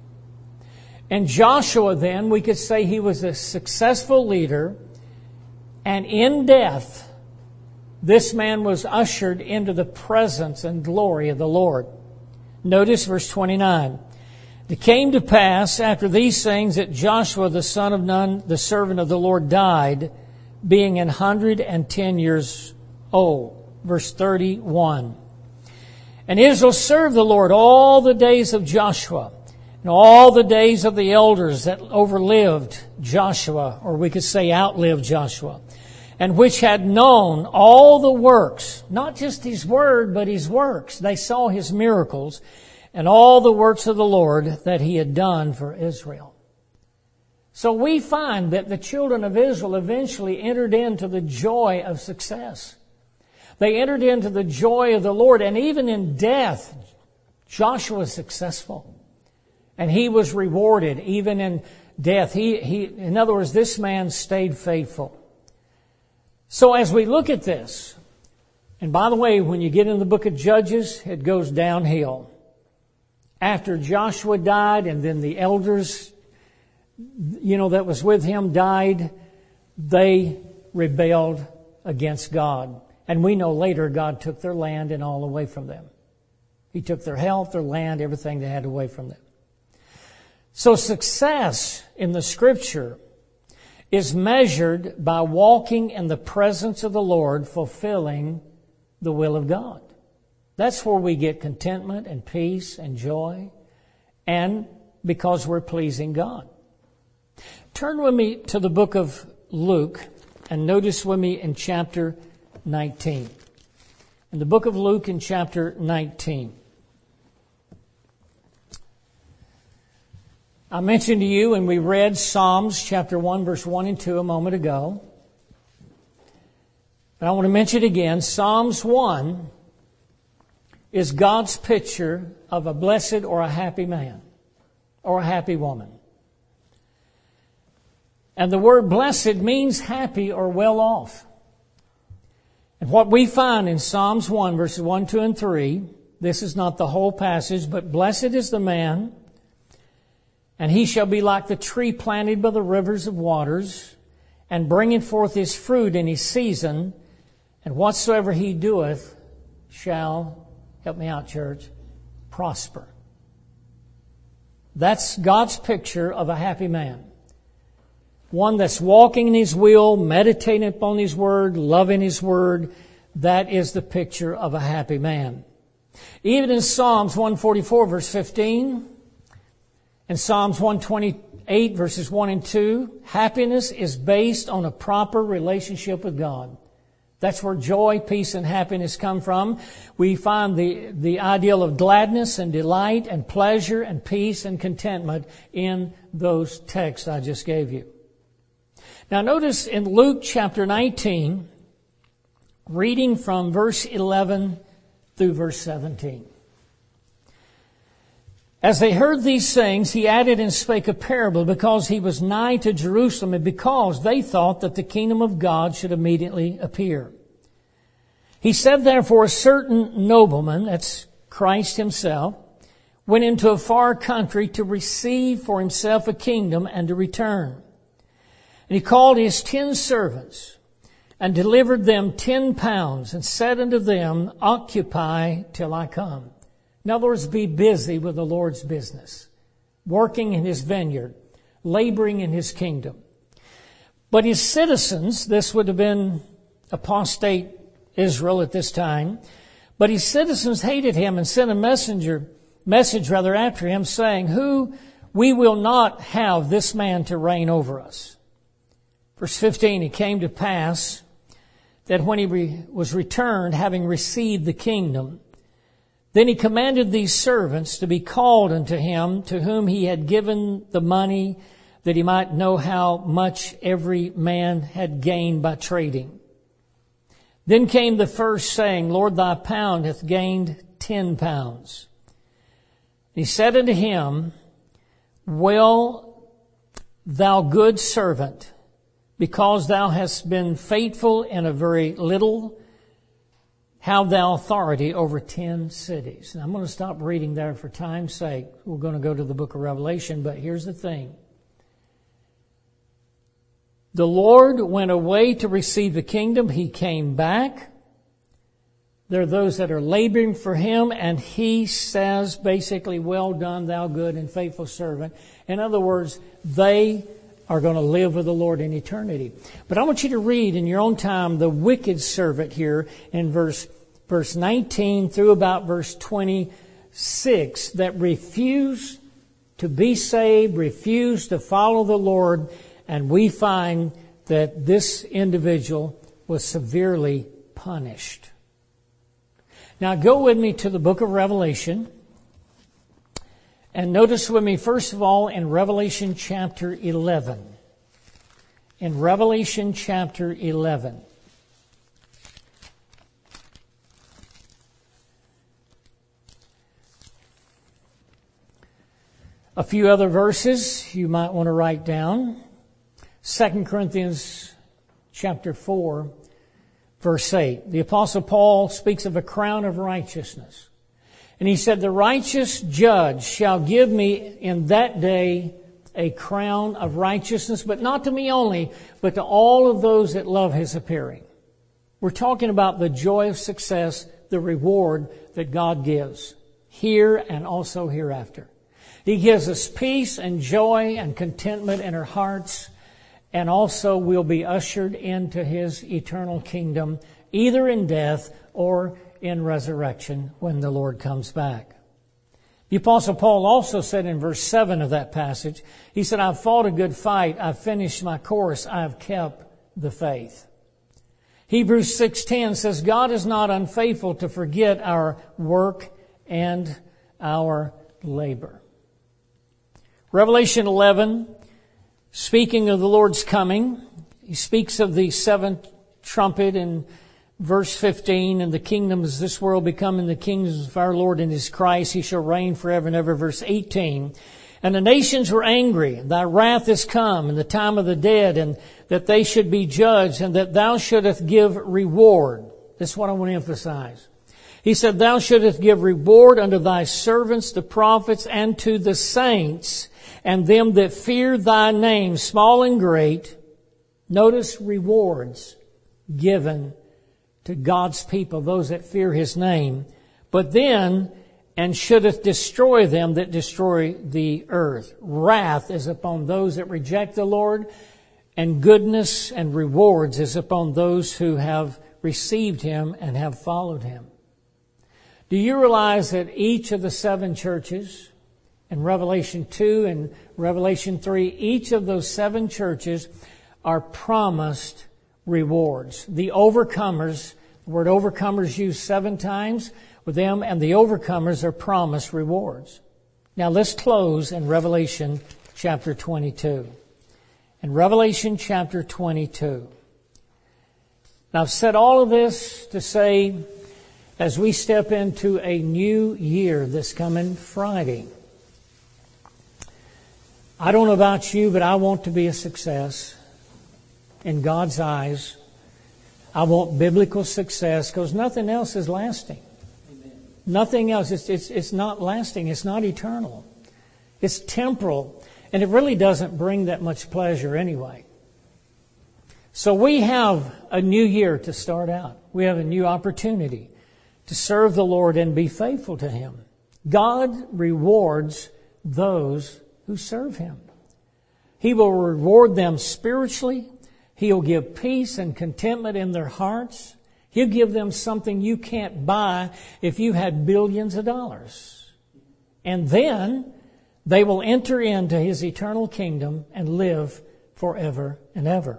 And Joshua then, we could say he was a successful leader. And in death, this man was ushered into the presence and glory of the Lord. Notice verse twenty-nine. "It came to pass after these things that Joshua the son of Nun, the servant of the Lord, died, being an hundred and ten years old." Verse thirty-one. "And Israel served the Lord all the days of Joshua, and all the days of the elders that overlived Joshua," or we could say outlived Joshua, "and which had known all the works," not just His word, but His works. They saw His miracles, "and all the works of the Lord that He had done for Israel." So we find that the children of Israel eventually entered into the joy of success. They entered into the joy of the Lord, and even in death, Joshua was successful. And he was rewarded, even in death. He, he, in other words, this man stayed faithful. So as we look at this, and by the way, when you get in the book of Judges, it goes downhill. After Joshua died, and then the elders, you know, that was with him died, they rebelled against God. And we know later God took their land and all away from them. He took their health, their land, everything they had away from them. So success in the Scripture is measured by walking in the presence of the Lord, fulfilling the will of God. That's where we get contentment and peace and joy, and because we're pleasing God. Turn with me to the book of Luke and notice with me in chapter nineteen. In the book of Luke in chapter nineteen. I mentioned to you, and we read Psalms chapter one, verse one and two a moment ago. But I want to mention it again. Psalms one is God's picture of a blessed or a happy man or a happy woman. And the word blessed means happy or well off. And what we find in Psalms one, verses one, two, and three, this is not the whole passage, but blessed is the man, and he shall be like the tree planted by the rivers of waters, and bringing forth his fruit in his season, and whatsoever he doeth shall, help me out, church, prosper. That's God's picture of a happy man. One that's walking in His will, meditating upon His Word, loving His Word, that is the picture of a happy man. Even in Psalms one forty-four, verse fifteen, and Psalms one twenty-eight, verses one and two, happiness is based on a proper relationship with God. That's where joy, peace, and happiness come from. We find the, the ideal of gladness and delight and pleasure and peace and contentment in those texts I just gave you. Now notice in Luke chapter nineteen, reading from verse eleven through verse seventeen. As they heard these things, he added and spake a parable, because he was nigh to Jerusalem, and because they thought that the kingdom of God should immediately appear. He said, therefore, a certain nobleman, that's Christ himself, went into a far country to receive for himself a kingdom and to return. And he called his ten servants and delivered them ten pounds and said unto them, occupy till I come. In other words, be busy with the Lord's business, working in His vineyard, laboring in His kingdom. But his citizens, this would have been apostate Israel at this time, but his citizens hated him and sent a messenger, message rather after him, saying, Who we will not have this man to reign over us. Verse fifteen, it came to pass that when he re- was returned, having received the kingdom, then he commanded these servants to be called unto him, to whom he had given the money, that he might know how much every man had gained by trading. Then came the first, saying, Lord, thy pound hath gained ten pounds. He said unto him, Well, thou good servant, because thou hast been faithful in a very little, have thou authority over ten cities. And I'm going to stop reading there for time's sake. We're going to go to the book of Revelation, but here's the thing. The Lord went away to receive the kingdom. He came back. There are those that are laboring for Him, and He says basically, well done, thou good and faithful servant. In other words, they are going to live with the Lord in eternity. But I want you to read in your own time the wicked servant here in verse verse nineteen through about verse twenty-six that refused to be saved, refused to follow the Lord, and we find that this individual was severely punished. Now go with me to the book of Revelation, and notice with me first of all in Revelation chapter eleven. In Revelation chapter eleven. A few other verses you might want to write down. Second Corinthians chapter four, verse eight. The Apostle Paul speaks of a crown of righteousness. And he said, The righteous judge shall give me in that day a crown of righteousness, but not to me only, but to all of those that love His appearing. We're talking about the joy of success, the reward that God gives here and also hereafter. He gives us peace and joy and contentment in our hearts, and also we'll be ushered into His eternal kingdom, either in death or in resurrection when the Lord comes back. The Apostle Paul also said in verse seven of that passage, he said, I've fought a good fight, I've finished my course, I've kept the faith. Hebrews six ten says, God is not unfaithful to forget our work and our labor. Revelation eleven, speaking of the Lord's coming, he speaks of the seventh trumpet in verse fifteen, and the kingdoms of this world becoming the kingdoms of our Lord and His Christ. He shall reign forever and ever. Verse eighteen, and the nations were angry. Thy wrath is come, and the time of the dead, and that they should be judged, and that thou shouldest give reward. This is what I want to emphasize. He said, Thou shouldest give reward unto thy servants, the prophets, and to the saints, and them that fear thy name, small and great. Notice rewards given to God's people, those that fear His name. But then, and shouldeth destroy them that destroy the earth. Wrath is upon those that reject the Lord, and goodness and rewards is upon those who have received Him and have followed Him. Do you realize that each of the seven churches in Revelation two and Revelation three, each of those seven churches are promised rewards? The overcomers, the word overcomers used seven times with them, and the overcomers are promised rewards. Now let's close in Revelation chapter twenty-two. In Revelation chapter twenty-two. Now I've said all of this to say, as we step into a new year this coming Friday, I don't know about you, but I want to be a success in God's eyes. I want biblical success because nothing else is lasting. Amen. Nothing else. It's, it's, it's not lasting. It's not eternal. It's temporal. And it really doesn't bring that much pleasure anyway. So we have a new year to start out. We have a new opportunity to serve the Lord and be faithful to Him. God rewards those who serve Him. He will reward them spiritually. He'll give peace and contentment in their hearts. He'll give them something you can't buy if you had billions of dollars. And then they will enter into His eternal kingdom and live forever and ever.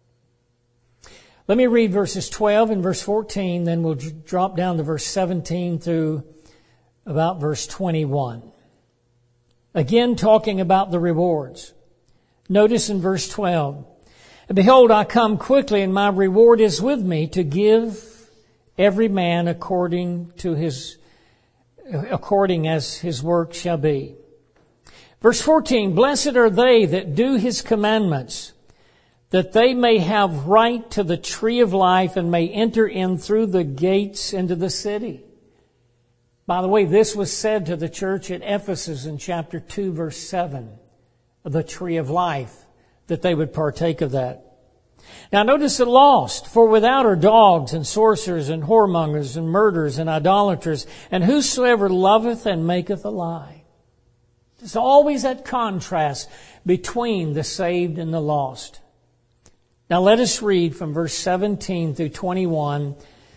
Let me read verses twelve and verse fourteen, then we'll drop down to verse seventeen through about verse twenty-one. Again, talking about the rewards. Notice in verse twelve, "And behold, I come quickly, and my reward is with me to give every man according to his, according as his work shall be." Verse fourteen, "Blessed are they that do His commandments, that they may have right to the tree of life and may enter in through the gates into the city." By the way, this was said to the church at Ephesus in chapter two, verse seven, the tree of life, that they would partake of that. Now notice the lost, "For without are dogs and sorcerers and whoremongers and murderers and idolaters, and whosoever loveth and maketh a lie." There's always that contrast between the saved and the lost. Now let us read from verse seventeen through twenty-one.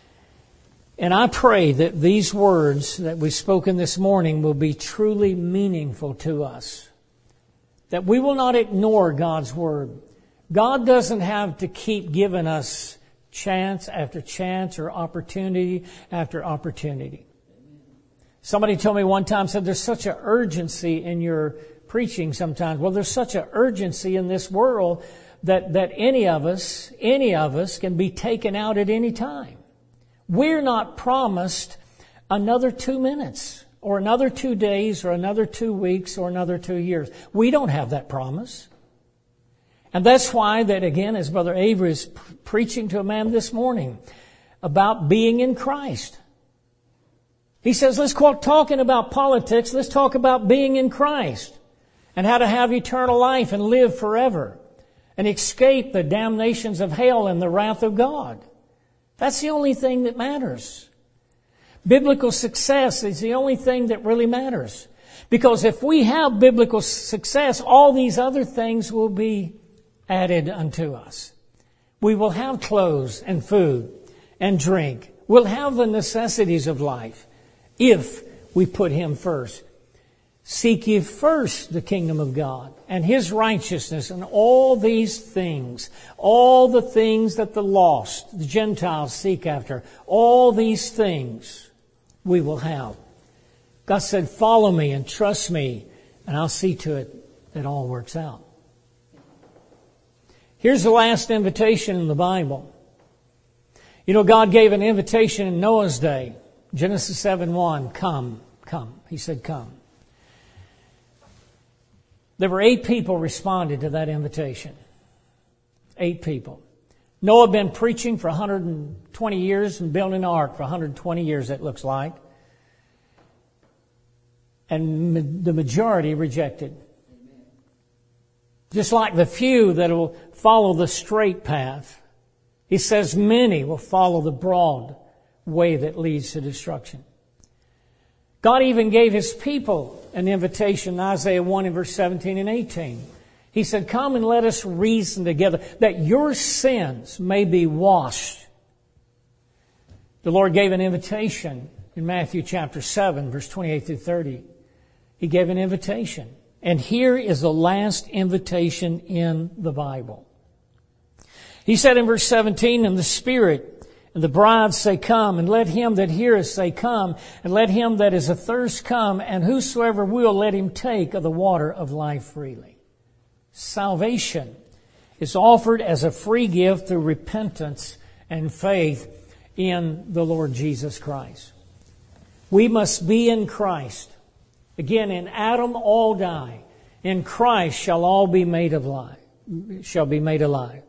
And I pray that these words that we've spoken this morning will be truly meaningful to us. That we will not ignore God's Word. God doesn't have to keep giving us chance after chance or opportunity after opportunity. Somebody told me one time, said, "There's such an urgency in your preaching sometimes." Well, there's such an urgency in this world that, that any of us, any of us can be taken out at any time. We're not promised another two minutes or another two days or another two weeks or another two years. We don't have that promise. And that's why that, again, as Brother Avery is preaching to a man this morning about being in Christ. He says, let's quit talking about politics. Let's talk about being in Christ and how to have eternal life and live forever and escape the damnations of hell and the wrath of God. That's the only thing that matters. Biblical success is the only thing that really matters. Because if we have biblical success, all these other things will be added unto us. We will have clothes and food and drink. We'll have the necessities of life if we put Him first. Seek ye first the kingdom of God and His righteousness, and all these things, all the things that the lost, the Gentiles seek after, all these things we will have. God said, follow me and trust me, and I'll see to it that all works out. Here's the last invitation in the Bible. You know, God gave an invitation in Noah's day. Genesis seven one, come, come. He said, come. There were eight people responded to that invitation. Eight people. Noah had been preaching for one hundred twenty years and building an ark for one hundred twenty years, it looks like. And the majority rejected. Just like the few that will follow the straight path. He says many will follow the broad way that leads to destruction. God even gave His people an invitation in Isaiah one in verse seventeen and eighteen. He said, come and let us reason together that your sins may be washed The Lord gave an invitation in Matthew chapter seven, verse twenty-eight through thirty. He gave an invitation. And here is the last invitation in the Bible. He said in verse seventeen, "And the Spirit and the bride say, Come, and let him that heareth say, Come, and let him that is athirst come, and whosoever will, let him take of the water of life freely." Salvation is offered as a free gift through repentance and faith in the Lord Jesus Christ. We must be in Christ. Again, in Adam all die. In Christ shall all be made alive. Shall be made alive.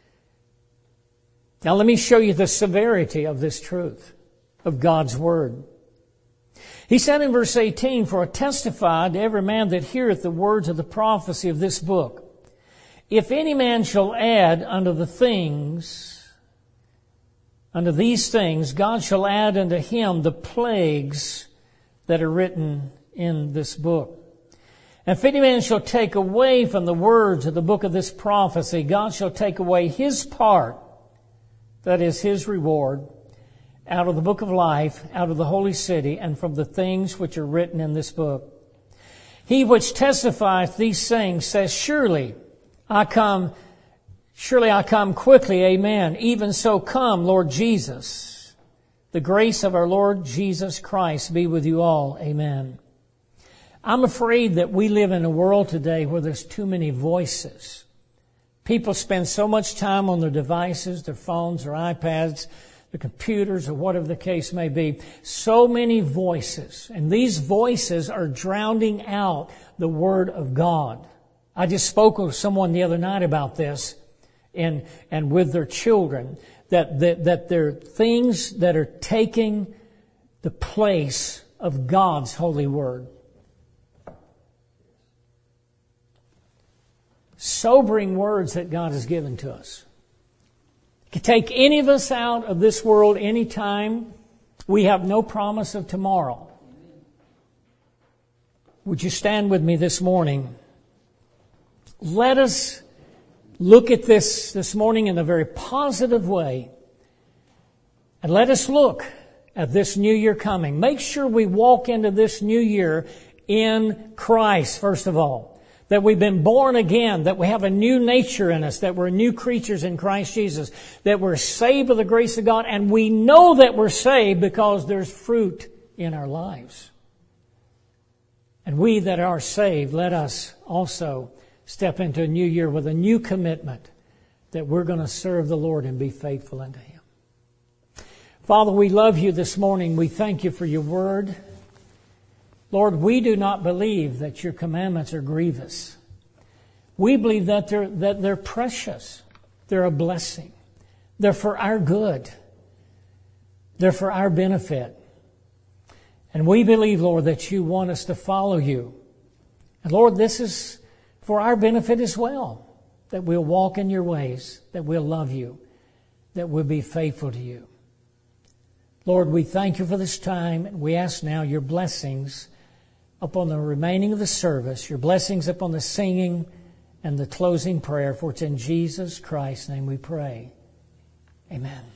Now let me show you the severity of this truth of God's Word. He said in verse eighteen, "For I testify to every man that heareth the words of the prophecy of this book. If any man shall add unto the things, unto these things, God shall add unto him the plagues that are written in this book. And if any man shall take away from the words of the book of this prophecy, God shall take away his part, that is his reward, out of the book of life, out of the holy city, and from the things which are written in this book. He which testifieth these things says, Surely I come, surely I come quickly, amen. Even so come, Lord Jesus. The grace of our Lord Jesus Christ be with you all, amen." I'm afraid that we live in a world today where there's too many voices. People spend so much time on their devices, their phones, their iPads, their computers, or whatever the case may be. So many voices. And these voices are drowning out the Word of God. I just spoke with someone the other night about this, and, and with their children, that, that, that there are things that are taking the place of God's holy Word. Sobering words that God has given to us. He could take any of us out of this world anytime. We have no promise of tomorrow. Would you stand with me this morning? Let us look at this this morning in a very positive way. And let us look at this new year coming. Make sure we walk into this new year in Christ, first of all. That we've been born again, that we have a new nature in us, that we're new creatures in Christ Jesus, that we're saved by the grace of God, and we know that we're saved because there's fruit in our lives. And we that are saved, let us also step into a new year with a new commitment that we're going to serve the Lord and be faithful unto Him. Father, we love you this morning. We thank you for your word. Lord, we do not believe that your commandments are grievous. We believe that they're, that they're precious. They're a blessing. They're for our good. They're for our benefit. And we believe, Lord, that you want us to follow you. And Lord, this is for our benefit as well. That we'll walk in your ways. That we'll love you. That we'll be faithful to you. Lord, we thank you for this time. And we ask now your blessings upon the remaining of the service, your blessings upon the singing and the closing prayer, for it's in Jesus Christ's name we pray. Amen.